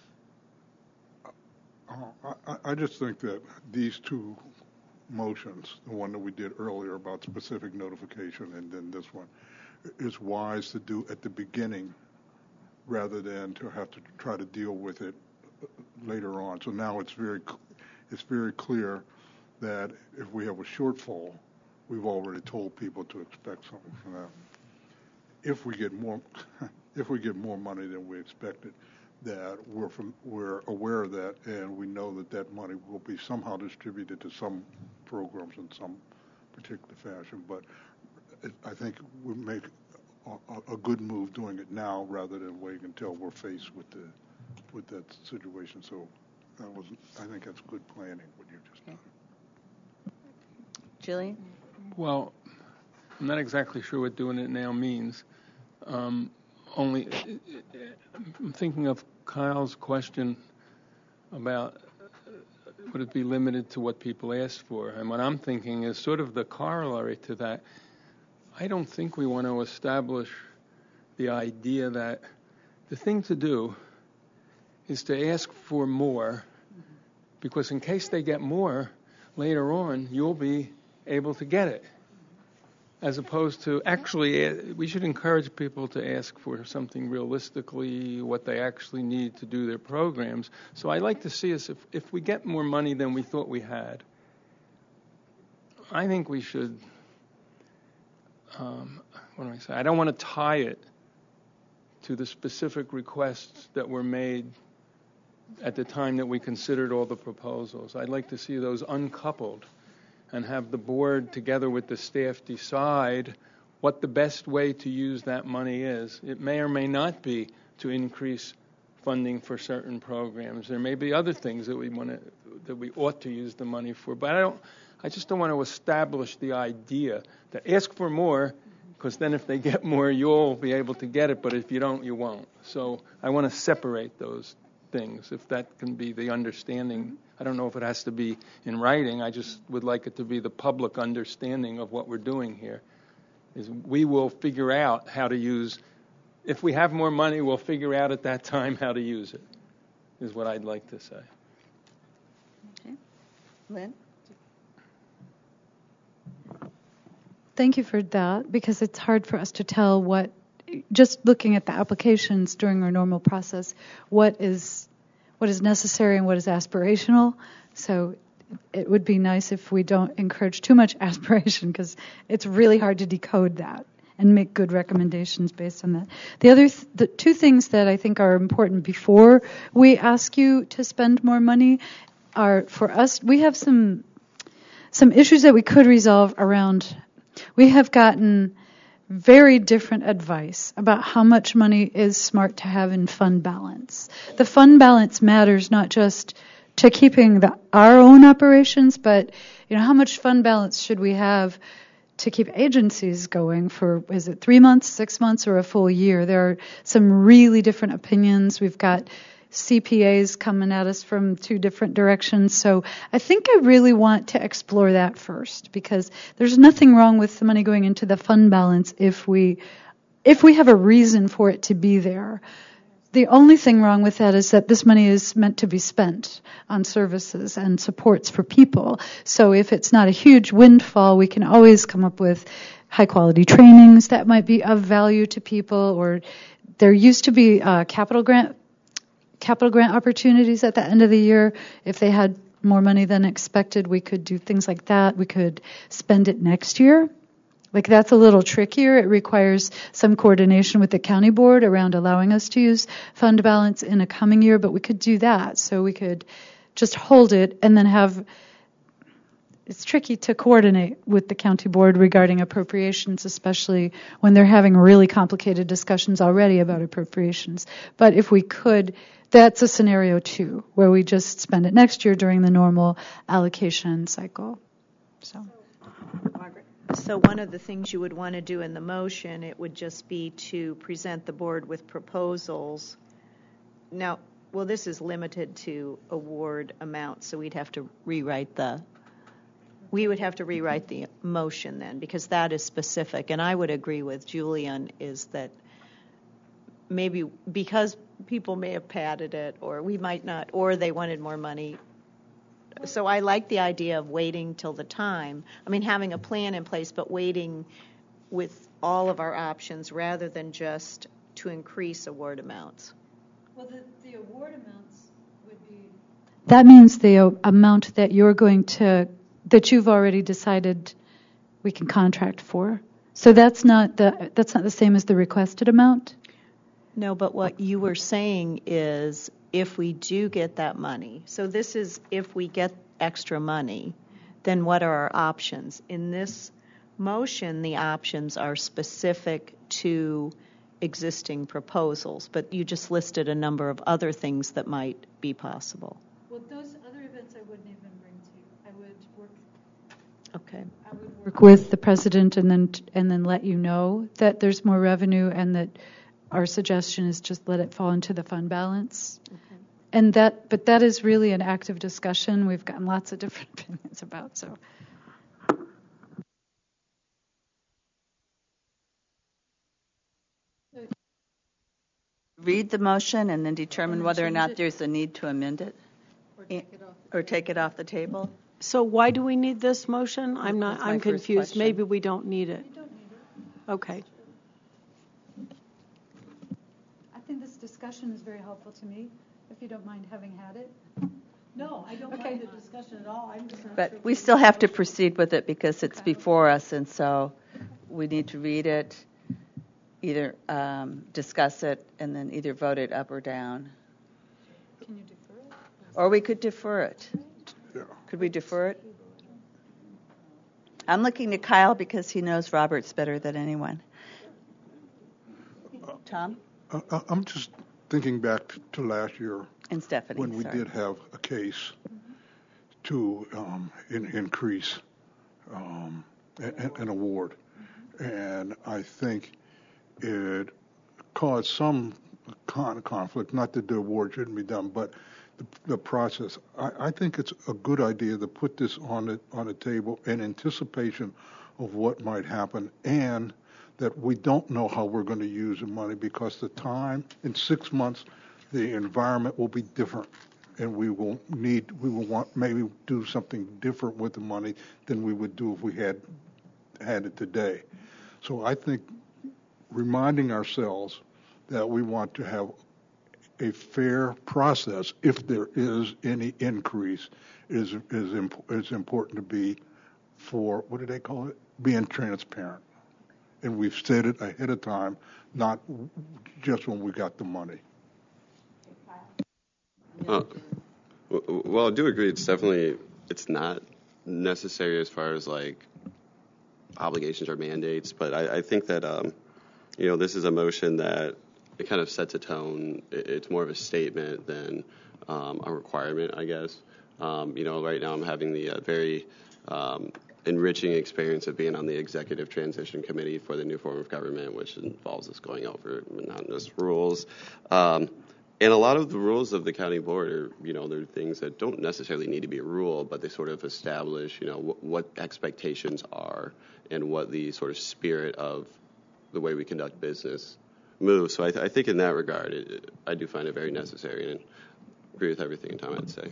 Uh, I, I just think that these two motions, the one that we did earlier about specific notification and then this one, is wise to do at the beginning rather than to have to try to deal with it later on. So now it's very, it's very clear that if we have a shortfall, we've already told people to expect something from that. If we get more, if we get more money than we expected, that we're from, we're aware of that, and we know that that money will be somehow distributed to some programs in some particular fashion. But it, I think we make a, a good move doing it now rather than waiting until we're faced with the with that situation. So that was, I think that's good planning what you just done. Jillian? Well, I'm not exactly sure what doing it now means. Um, only, I'm thinking of Kyle's question about would it be limited to what people asked for? And what I'm thinking is sort of the corollary to that. I don't think we want to establish the idea that the thing to do is to ask for more, because in case they get more, later on you'll be able to get it. As opposed to actually, we should encourage people to ask for something realistically, what they actually need to do their programs. So I like to see us, if, if we get more money than we thought we had, I think we should, um, what do I say? I don't want to tie it to the specific requests that were made at the time that we considered all the proposals. I'd like to see those uncoupled and have the board together with the staff decide what the best way to use that money is. It may or may not be to increase funding for certain programs. There may be other things that we want to, that we ought to use the money for. But I don't, I just don't want to establish the idea that ask for more, because then if they get more, you'll be able to get it. But if you don't, you won't. So I want to separate those things, if that can be the understanding. I don't know if it has to be in writing. I just would like it to be the public understanding of what we're doing here. Is we will figure out how to use, if we have more money, we'll figure out at that time how to use it, is what I'd like to say. Okay. Lynn? Thank you for that, because it's hard for us to tell what, just looking at the applications during our normal process, what is what is necessary and what is aspirational. So it would be nice if we don't encourage too much aspiration, because it's really hard to decode that and make good recommendations based on that. The other, th- the two things that I think are important before we ask you to spend more money are, for us, we have some some issues that we could resolve around. We have gotten very different advice about how much money is smart to have in fund balance. The fund balance matters not just to keeping the, our own operations, but you know, how much fund balance should we have to keep agencies going for, is it three months, six months, or a full year? There are some really different opinions. We've got C P As coming at us from two different directions. So I think I really want to explore that first, because there's nothing wrong with the money going into the fund balance if we if we have a reason for it to be there. The only thing wrong with that is that this money is meant to be spent on services and supports for people. So if it's not a huge windfall, we can always come up with high quality trainings that might be of value to people, or there used to be a capital grant capital grant opportunities at the end of the year. If they had more money than expected, we could do things like that. We could spend it next year. Like, that's a little trickier. It requires some coordination with the county board around allowing us to use fund balance in a coming year, but we could do that. So we could just hold it and then have, it's tricky to coordinate with the county board regarding appropriations, especially when they're having really complicated discussions already about appropriations. But if we could, that's a scenario two, where we just spend it next year during the normal allocation cycle. So, Margaret. So one of the things you would want to do in the motion, it would just be to present the board with proposals. Now, well, this is limited to award amounts, so we'd have to rewrite the, we would have to rewrite the motion then, because that is specific. And I would agree with Julian, is that maybe because people may have padded it, or we might not, or they wanted more money. So I like the idea of waiting till the time. I mean, having a plan in place, but waiting with all of our options rather than just to increase award amounts. Well, the, the award amounts would be... That means the amount that you're going to, that you've already decided we can contract for. So that's not the, that's not the same as the requested amount? No, but what you were saying is if we do get that money, so this is if we get extra money, then what are our options? In this motion, the options are specific to existing proposals, but you just listed a number of other things that might be possible. Well, those other events I wouldn't even bring to you. I would work. Okay. I would work with the president and then and then let you know that there's more revenue and that our suggestion is just let it fall into the fund balance. Okay. And that, but that is really an active discussion. We've gotten lots of different opinions about. So. Read the motion and then determine And then whether or change not it? there's a need to amend it, Or take it off. or take it off the table. So why do we need this motion? I'm not, That's my I'm first confused. question. Maybe we don't need it. You don't need it. Okay. I think this discussion is very helpful to me, if you don't mind having had it. No, I don't Okay. mind the discussion at all. I'm just not But sure we still have to proceed with it because it's Okay. before us, and so we need to read it, either um, discuss it, and then either vote it up or down. Can you defer it? Or we could defer it. Yeah. Could we defer it? I'm looking to Kyle because he knows Roberts better than anyone. Tom I- I- I'm just thinking back to last year and Stephanie. when we sorry. did have a case to um, in, increase um, an, an award. And I think it caused some con- conflict, not that the award shouldn't be done, but the, the process. I, I think it's a good idea to put this on the, on the table in anticipation of what might happen, and that we don't know how we're going to use the money, because the time, in six months, the environment will be different, and we will need, we will want maybe do something different with the money than we would do if we had had it today. So I think reminding ourselves that we want to have a fair process, if there is any increase, is is imp- is important to be for, what do they call it? Being transparent. And we've said it ahead of time, not just when we got the money. Uh, w- well, I do agree. It's definitely it's not necessary as far as like obligations or mandates, but I, I think that um, you know this is a motion that it kind of sets a tone. It, it's more of a statement than um, a requirement, I guess. Um, you know, right now I'm having the uh, very um, enriching experience of being on the executive transition committee for the new form of government, which involves us going over monotonous rules. Um, and a lot of the rules of the county board are, you know, they're things that don't necessarily need to be a rule, but they sort of establish, you know, what, what expectations are and what the sort of spirit of the way we conduct business moves. So I, th- I think in that regard, it, it, I do find it very necessary and agree with everything Tom had to say.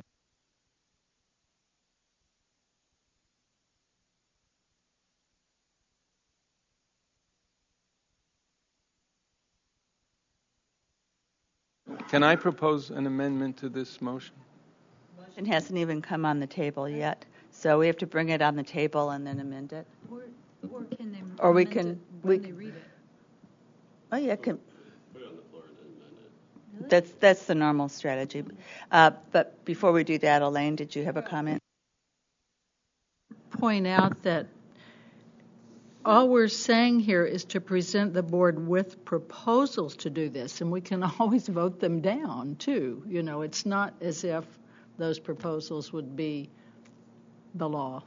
Can I propose an amendment to this motion? It hasn't even come on the table yet, so we have to bring it on the table and then amend it. Or, or can they Or we amend can- it when we- they read it? Oh, yeah, can. That's that's the normal strategy. Uh, but before we do that, Elaine, did you have a comment? Point out that all we're saying here is to present the board with proposals to do this, and we can always vote them down, too. You know, it's not as if those proposals would be the law.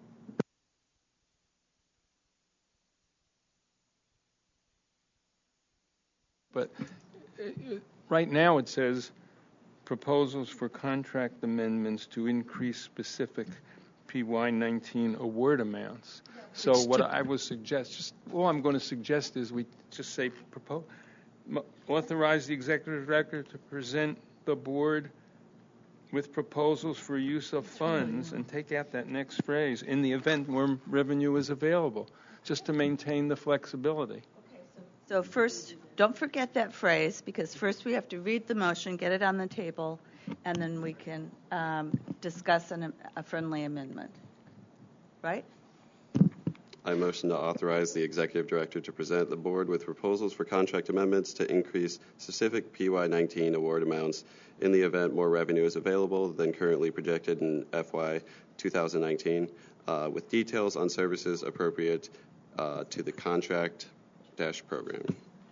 But uh, right now it says proposals for contract amendments to increase specific P Y nineteen award amounts. So It's what to- I would suggest, just all I'm going to suggest is we just say propose, authorize the executive director to present the board with proposals for use of funds, and take out that next phrase, in the event more revenue is available, just to maintain the flexibility. So first, don't forget that phrase, because first we have to read the motion, get it on the table, and then we can um, discuss an, a friendly amendment. Right? I motion to authorize the executive director to present the board with proposals for contract amendments to increase specific P Y nineteen award amounts in the event more revenue is available than currently projected in F Y twenty nineteen, uh, with details on services appropriate uh, to the contract dash program.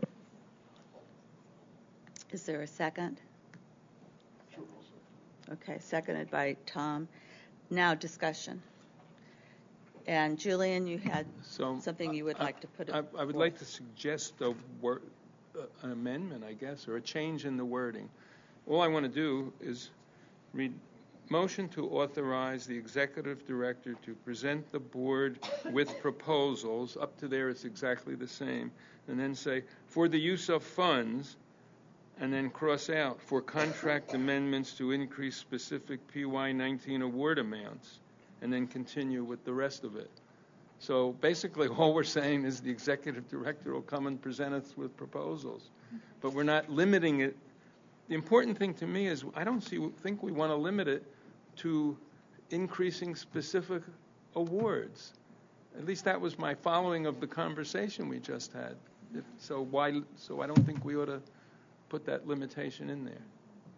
Is there a second? Okay, seconded by Tom. Now discussion. And Julian, you had So, something you would I- like to put. I, I would like to suggest a wor- uh, an amendment, I guess, or a change in the wording. All I want to do is read, motion to authorize the executive director to present the board with proposals. Up to there, it's exactly the same. And then say, for the use of funds, and then cross out, for contract amendments to increase specific P Y nineteen award amounts, and then continue with the rest of it. So basically, all we're saying is the executive director will come and present us with proposals. But we're not limiting it. The important thing to me is I don't see, think we want to limit it to increasing specific awards. At least that was my following of the conversation we just had. If, so why? So I don't think we ought to put that limitation in there.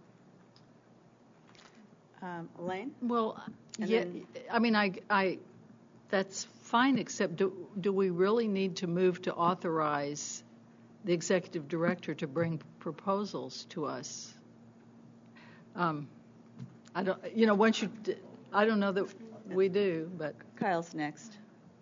Um, Elaine? Well, And yeah, then- I mean, I, I, that's fine, except do, do we really need to move to authorize the executive director to bring proposals to us? Um, I don't, you know, once you, d- I don't know that we do, but. Kyle's next.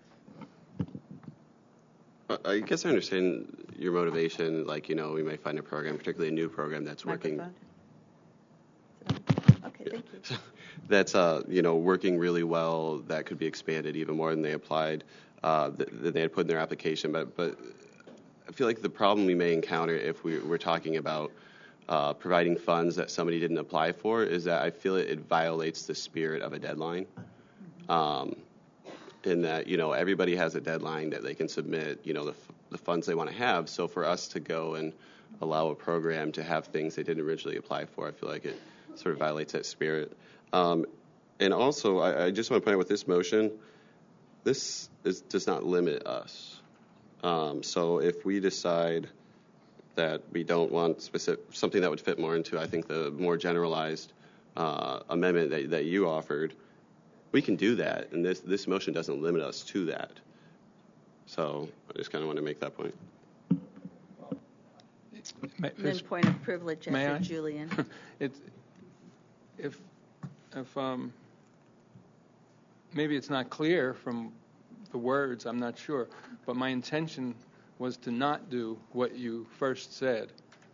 Uh, I guess I understand your motivation. Like, you know, we might find a program, particularly a new program that's working. Microphone. Okay, thank you. That's uh, you know, working really well. That could be expanded even more than they applied, uh, th- than they had put in their application. But but I feel like the problem we may encounter if we, we're talking about uh, providing funds that somebody didn't apply for is that I feel it, it violates the spirit of a deadline. Um, in that, you know, everybody has a deadline that they can submit, you know, the, f- the funds they want to have. So for us to go and allow a program to have things they didn't originally apply for, I feel like it sort of violates that spirit. Um, and also, I, I just want to point out with this motion, this is, does not limit us. Um, so if we decide that we don't want specific, something that would fit more into, I think, the more generalized uh, amendment that, that you offered, we can do that, and this this motion doesn't limit us to that. So I just kind of want to make that point. And then point of privilege May after I? Julian. It, if, if um, maybe it's not clear from the words, I'm not sure, but my intention was to not do what you first said.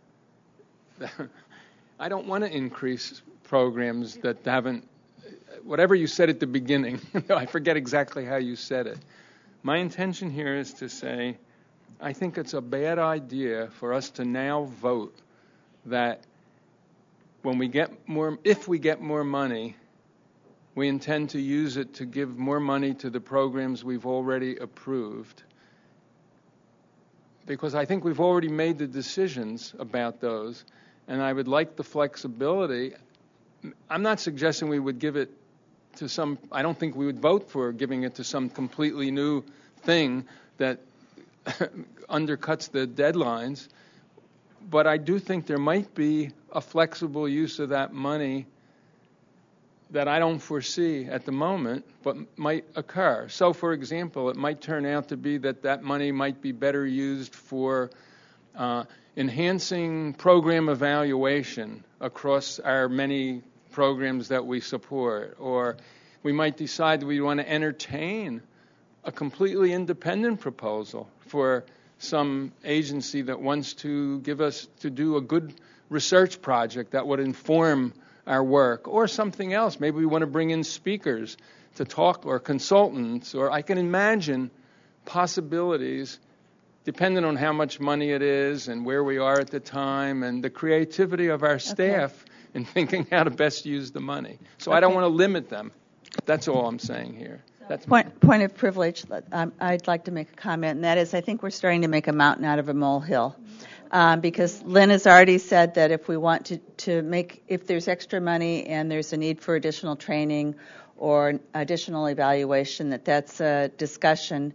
I don't want to increase programs that haven't, whatever you said at the beginning, I forget exactly how you said it. My intention here is to say, I think it's a bad idea for us to now vote that when we get more, if we get more money, we intend to use it to give more money to the programs we've already approved. Because I think we've already made the decisions about those, and I would like the flexibility. I'm not suggesting we would give it to some, I don't think we would vote for giving it to some completely new thing that undercuts the deadlines, but I do think there might be a flexible use of that money that I don't foresee at the moment, but might occur. So, for example, it might turn out to be that that money might be better used for uh, enhancing program evaluation across our many programs that we support, or we might decide that we want to entertain a completely independent proposal for some agency that wants to give us to do a good research project that would inform our work, or something else. Maybe we want to bring in speakers to talk, or consultants, or I can imagine possibilities depending on how much money it is and where we are at the time and the creativity of our staff okay. in thinking how to best use the money. So okay. I don't want to limit them. That's all I'm saying here. That's point, point of privilege. Um, I'd like to make a comment, and that is I think we're starting to make a mountain out of a molehill. Um, because Lynn has already said that if we want to, to make, if there's extra money and there's a need for additional training or additional evaluation, that that's a discussion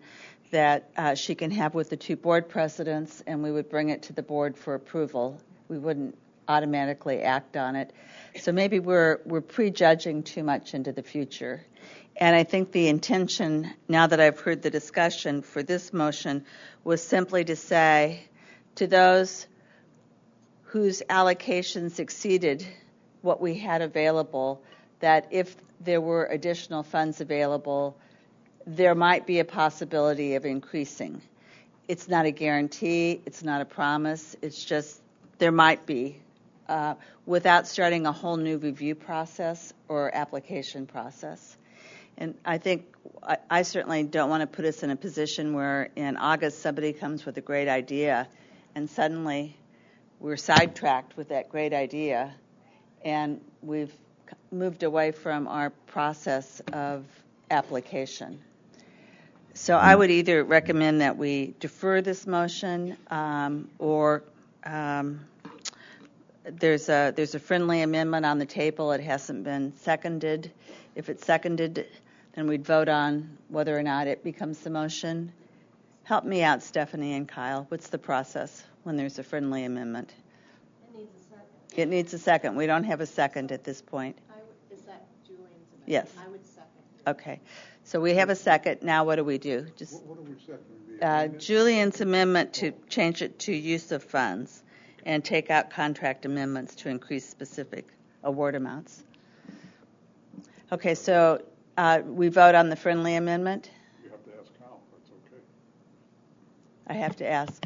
that uh, she can have with the two board presidents, and we would bring it to the board for approval. We wouldn't automatically act on it. So maybe we're we're prejudging too much into the future. And I think the intention, now that I've heard the discussion for this motion, was simply to say to those whose allocations exceeded what we had available, that if there were additional funds available, there might be a possibility of increasing. It's not a guarantee, it's not a promise, it's just there might be, uh, without starting a whole new review process or application process. And I think I, I certainly don't want to put us in a position where in August somebody comes with a great idea and suddenly we're sidetracked with that great idea and we've moved away from our process of application. So I would either recommend that we defer this motion um, or um, there's a there's a friendly amendment on the table. It hasn't been seconded. If it's seconded, then we'd vote on whether or not it becomes the motion. Help me out, Stephanie and Kyle. What's the process when there's a friendly amendment? It needs a second. It needs a second. We don't have a second at this point. I would, is that Julian's amendment? Yes. I would second. Okay. So we have a second. Now what do we do? Just What, what are we seconding? uh, Julian's amendment to change it to use of funds and take out contract amendments to increase specific award amounts. Okay, so uh, we vote on the friendly amendment. You have to ask Kyle. That's okay. I have to ask.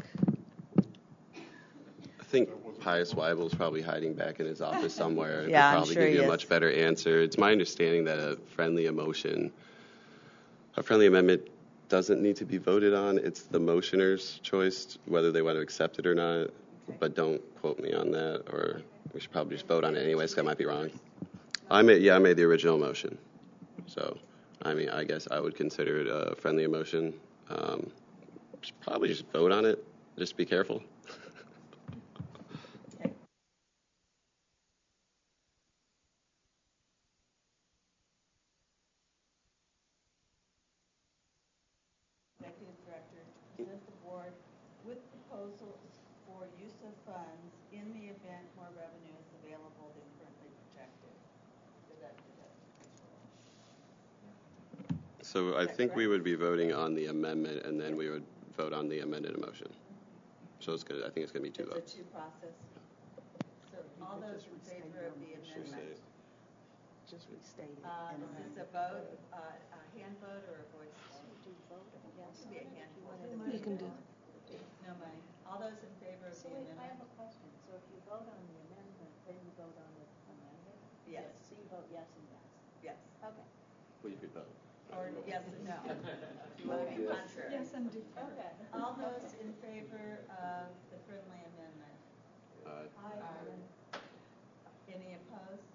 I think Pius Weibel's probably hiding back in his office somewhere. Yeah, I'm He'll probably sure give he you a is. much better answer. It's my understanding that a friendly emotion, a friendly amendment doesn't need to be voted on. It's the motioner's choice whether they want to accept it or not. But don't quote me on that, or we should probably just vote on it anyways, because I might be wrong. I made, yeah, I made the original motion. So, I mean, I guess I would consider it a friendly emotion. Um, should probably just vote on it. Just be careful. Executive Director to present the board with proposals for use of funds in the event more revenue is available than currently projected. Did that- did that- So I think we would be voting on the amendment, and then we would vote on the amended motion. So it's good. I think it's going to be two votes. It's a two process. So all those in favor of the amendment. Just restate it. Uh, and Is amend this a it. vote, uh, a hand vote or a voice vote? Yes. It could be a hand vote. You can do. No money. All those in favor of the amendment? a question. So if you vote on the amendment, then you vote on the amendment? Yes. So you vote yes and yes? Yes. Okay. Well, you could vote. Or yes and no. You want to be contrary? Yes, and defer. Okay. All those in favor of the friendly amendment? Uh, Aye. Any opposed?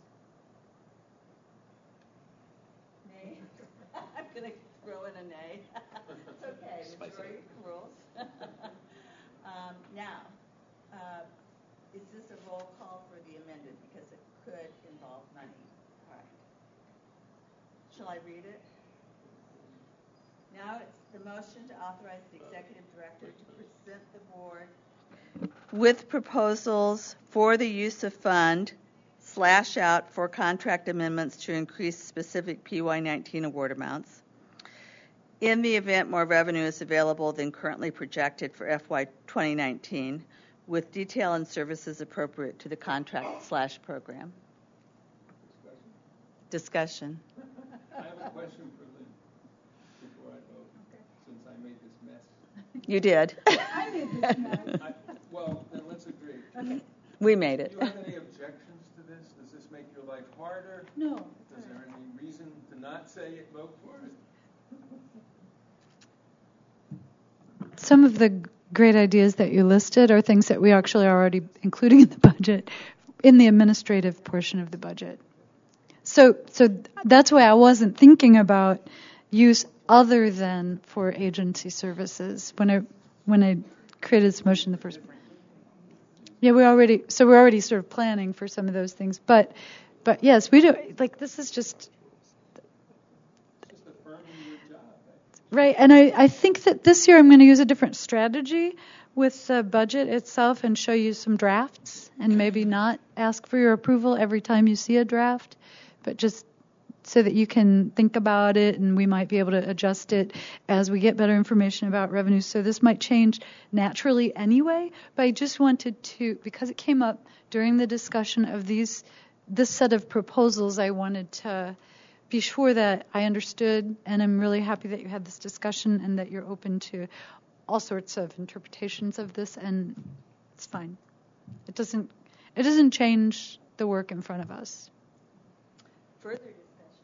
Nay? I'm going to throw in a nay. It's okay, Spice it majority rules. Um, Now, uh, is this a roll call for the amended? Because it could involve money. All right. Shall I read it? Now it's the motion to authorize the executive director to present the board with proposals for the use of fund slash out for contract amendments to increase specific P Y nineteen award amounts. In the event more revenue is available than currently projected for F Y twenty nineteen, with detail and services appropriate to the contract slash program. Discussion. I have a question for Lynn before I vote, since I made this mess. You did. I- Well, then let's agree. We made Do it. you have any objections to this? Does this make your life harder? No. Is there any reason to not say it, vote for it? Some of the g- great ideas that you listed are things that we actually are already including in the budget, in the administrative portion of the budget. So, so that's why I wasn't thinking about use other than for agency services when I when I created this motion in the first place. Yeah, we already so we're already sort of planning for some of those things, but but yes, we do like this is just Just affirming your job. Right, and I, I think that this year I'm going to use a different strategy with the budget itself and show you some drafts and maybe not ask for your approval every time you see a draft, but just so that you can think about it and we might be able to adjust it as we get better information about revenue. So this might change naturally anyway, but I just wanted to, because it came up during the discussion of these, this set of proposals, I wanted to be sure that I understood, and I'm really happy that you had this discussion and that you're open to all sorts of interpretations of this, and it's fine. It doesn't it doesn't change the work in front of us. Further discussion?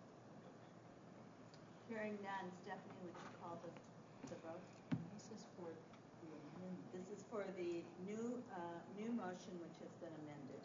Hearing none, Stephanie, would you call the, the vote? This is for the amendment. This is for the new uh, new motion which has been amended.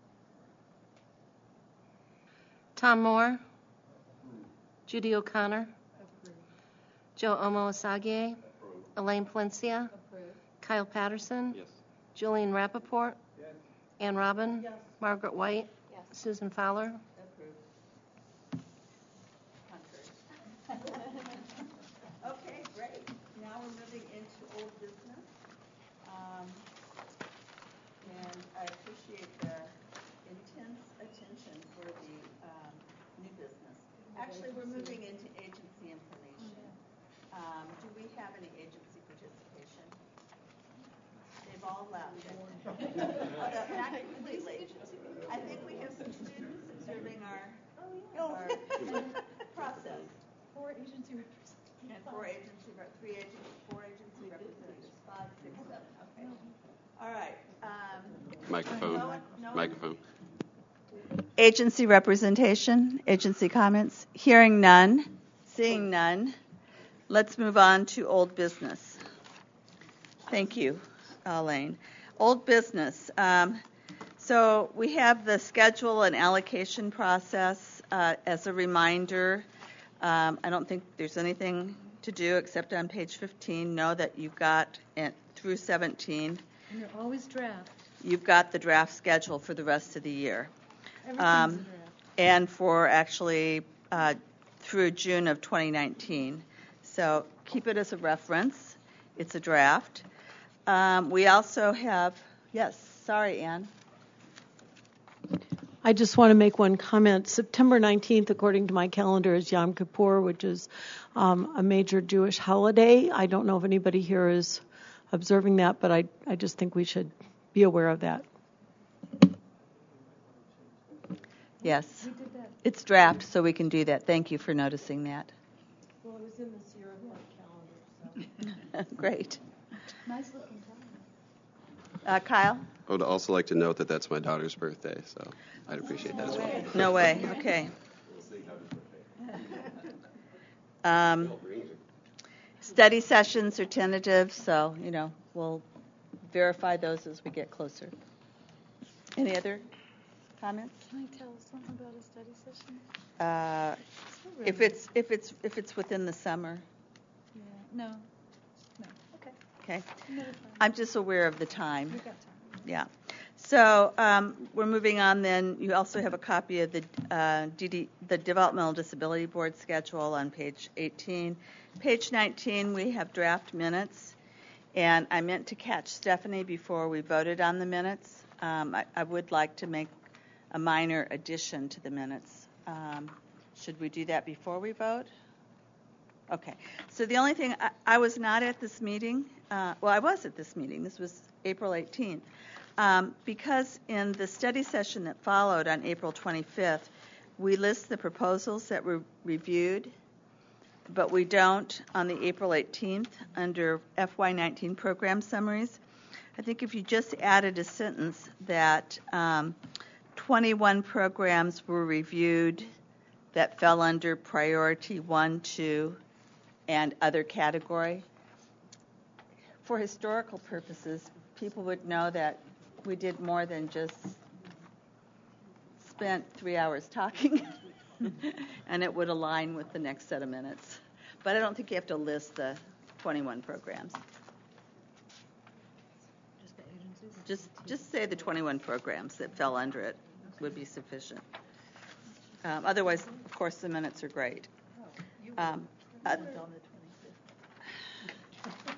Tom Moore. Judy O'Connor. Approved. Joe Omo-Osagie. Elaine Palencia. Approved. Kyle Patterson. Yes. Julian Rappaport. Yes. Ann Robin. Yes. Margaret White. Yes. Susan Fowler. Approved. Contrary. Okay, great. Now we're moving into old business. Um, and I appreciate the intense attention for the um, new business. Actually, we're moving into agency information. Um, do we have any agency participation? They've all left. Although not completely. I think we have some students observing our, our process. Four agency representatives. And four agency, re- three agency, four agency representatives, five, six, seven, okay. All right. Um, Microphone. no one- no one- Microphone. Agency representation, agency comments. Hearing none, seeing none. Let's move on to old business. Thank you, Elaine. Old business. Um, so we have the schedule and allocation process. Uh, as a reminder, um, I don't think there's anything to do except on page fifteen. Know that you've got it through seventeen. And you're always draft. You've got the draft schedule for the rest of the year. Everything's Um, a draft. and for actually uh, through June of twenty nineteen. So keep it as a reference. It's a draft. Um, we also have, yes, sorry, Ann. I just want to make one comment. September nineteenth, according to my calendar, is Yom Kippur, which is um, a major Jewish holiday. I don't know if anybody here is observing that, but I, I just think we should be aware of that. Yes. It's draft, so we can do that. Thank you for noticing that. Well, it was in this year of my calendar, so. Great. Nice looking Uh, Kyle? I would also like to note that that's my daughter's birthday, so I'd appreciate that as well. No way. Okay. Um, study sessions are tentative, so, you know, we'll verify those as we get closer. Any other comments? Can you tell us something about a study session? Uh, if it's if it's if it's within the summer, Yeah. No. No. Okay. okay. Another time. I'm just aware of the time. We've got time. Yeah. So um, we're moving on. Then you also have a copy of the uh, D D, the Developmental Disability Board schedule on page eighteen. Page nineteen, we have draft minutes, and I meant to catch Stephanie before we voted on the minutes. Um, I, I would like to make a minor addition to the minutes. Um, should we do that before we vote? Okay. So the only thing, I, I was not at this meeting. Uh, well, I was at this meeting. This was April eighteenth. Um, because in the study session that followed on April twenty-fifth, we list the proposals that were reviewed, but we don't on the April eighteenth under F Y nineteen program summaries. I think if you just added a sentence that um, twenty-one programs were reviewed that fell under priority one, two, and other category, for historical purposes, people would know that we did more than just spent three hours talking, and it would align with the next set of minutes. But I don't think you have to list the twenty-one programs. Just just say the twenty-one programs that fell under it would be sufficient. Um, otherwise, of course, the minutes are great. Um, uh,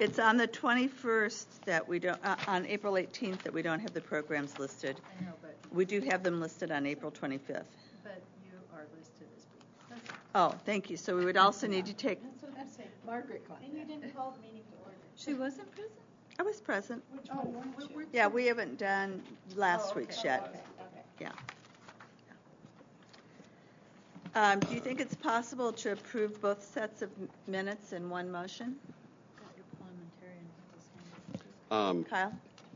It's on the twenty-first that we don't, uh, on April eighteenth that we don't have the programs listed. I know, but, We do have them listed on April twenty-fifth. but you are listed as being present. Oh, thank you. So we would also need to take, That's what I'm saying. Margaret got And you didn't call the meeting to order. She wasn't present? I was present. Which one weren't you? Yeah, we haven't done last Oh, okay, week's yet. okay, okay. Yeah. Um, do you think it's possible to approve both sets of m- minutes in one motion? Got your parliamentarian with his hand. Um, Kyle?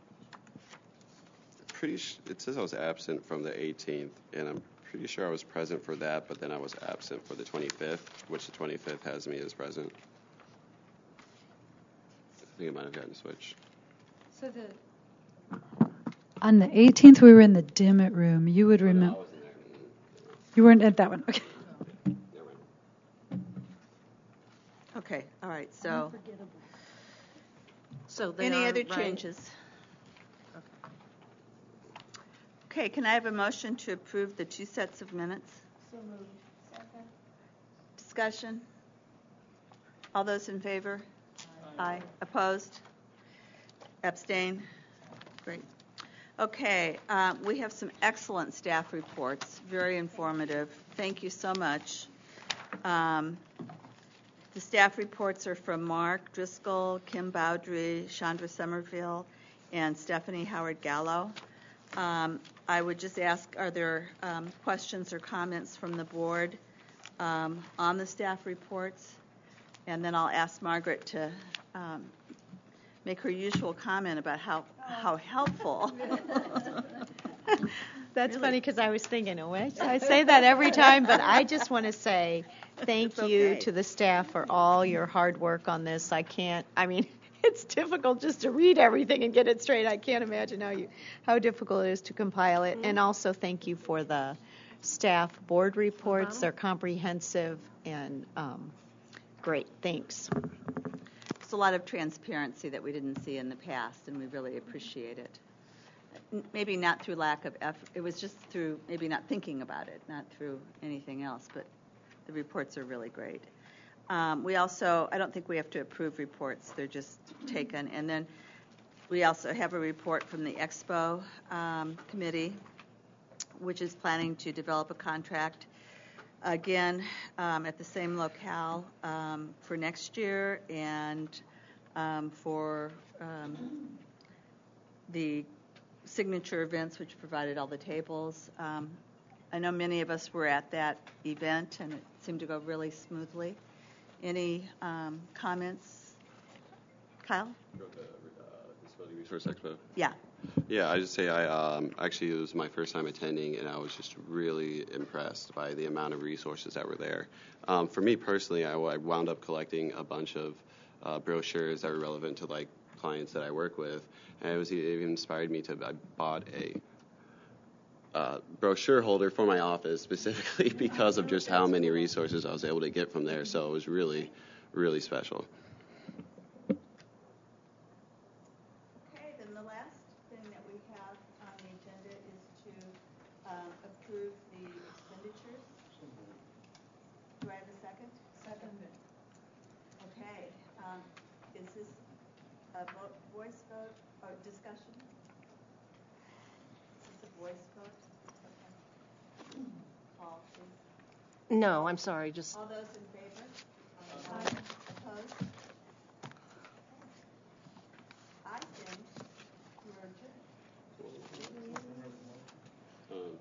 pretty. Sh- it says I was absent from the eighteenth, and I'm pretty sure I was present for that, but then I was absent for the twenty-fifth, which the twenty-fifth has me as present. I think it might have gotten switched. So the, On the eighteenth, we were in the Dimmitt room. You would Oh, no, I remember. wasn't there. You weren't at that one. Okay. Never mind. Okay, all right, so So they any are other right. changes? Okay, can I have a motion to approve the two sets of minutes? So moved. Second. Discussion? All those in favor? Aye. Opposed? Abstain? Great. Okay, uh, we have some excellent staff reports, very informative. Thank you so much. Um, The staff reports are from Mark Driscoll, Kim Bowdry, Chandra Somerville, and Stephanie Howard Gallo. Um, I would just ask, are there um, questions or comments from the board um, on the staff reports? And then I'll ask Margaret to um, make her usual comment about how, how helpful. That's Really? funny because I was thinking, oh, I I say that every time, but I just want to say thank It's you okay. to the staff for all your hard work on this. I can't, I mean, it's difficult just to read everything and get it straight. I can't imagine how you, how difficult it is to compile it. And also thank you for the staff board reports. They're comprehensive and um, great. Thanks. There's a lot of transparency that we didn't see in the past, and we really appreciate it. N- Maybe not through lack of effort. It was just through maybe not thinking about it, not through anything else, but the reports are really great. Um, we also, I don't think we have to approve reports. They're just taken. And then we also have a report from the Expo um, Committee, which is planning to develop a contract again um, at the same locale um, for next year and um, for um, the signature events, which provided all the tables. Um, I know many of us were at that event, and it seemed to go really smoothly. Any um, comments? Kyle? Wrote the uh, Disability Resource Expo. Yeah. Yeah, I just say I um, actually it was my first time attending, and I was just really impressed by the amount of resources that were there. Um, for me personally, I, I wound up collecting a bunch of uh, brochures that were relevant to like clients that I work with, and it was it even inspired me to I bought a uh, brochure holder for my office specifically because of just how many resources I was able to get from there. So it was really, really special. Okay, then the last thing that we have on the agenda is to um, approve the expenditures. Do I have a second? Second. Okay, um, is this a vote, voice vote or discussion? Is this a voice vote? Okay. Paul, please. No, I'm sorry, just, All those in favor? Aye. Opposed? I think we're adjourned. Um,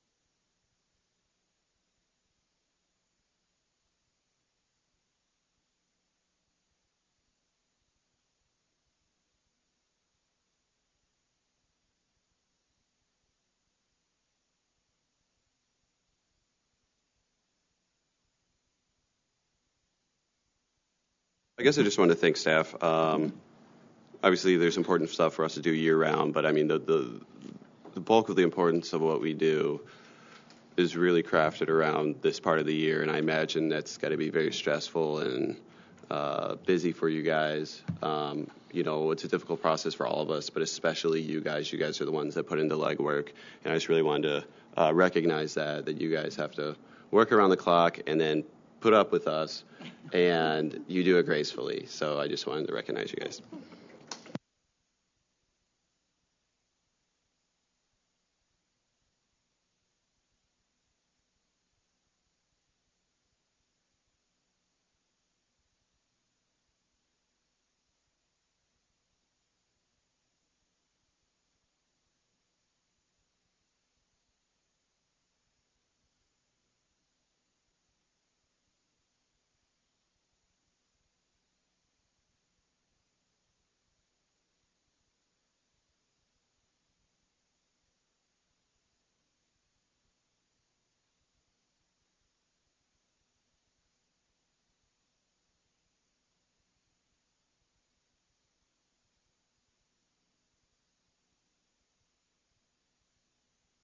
I guess I just want to thank staff. Um, obviously, there's important stuff for us to do year-round, but I mean, the, the the bulk of the importance of what we do is really crafted around this part of the year, and I imagine that's got to be very stressful and uh, busy for you guys. Um, you know, it's a difficult process for all of us, but especially you guys. You guys are the ones that put in the legwork, and I just really wanted to uh, recognize that, that you guys have to work around the clock and then put up with us and you do it gracefully. So I just wanted to recognize you guys.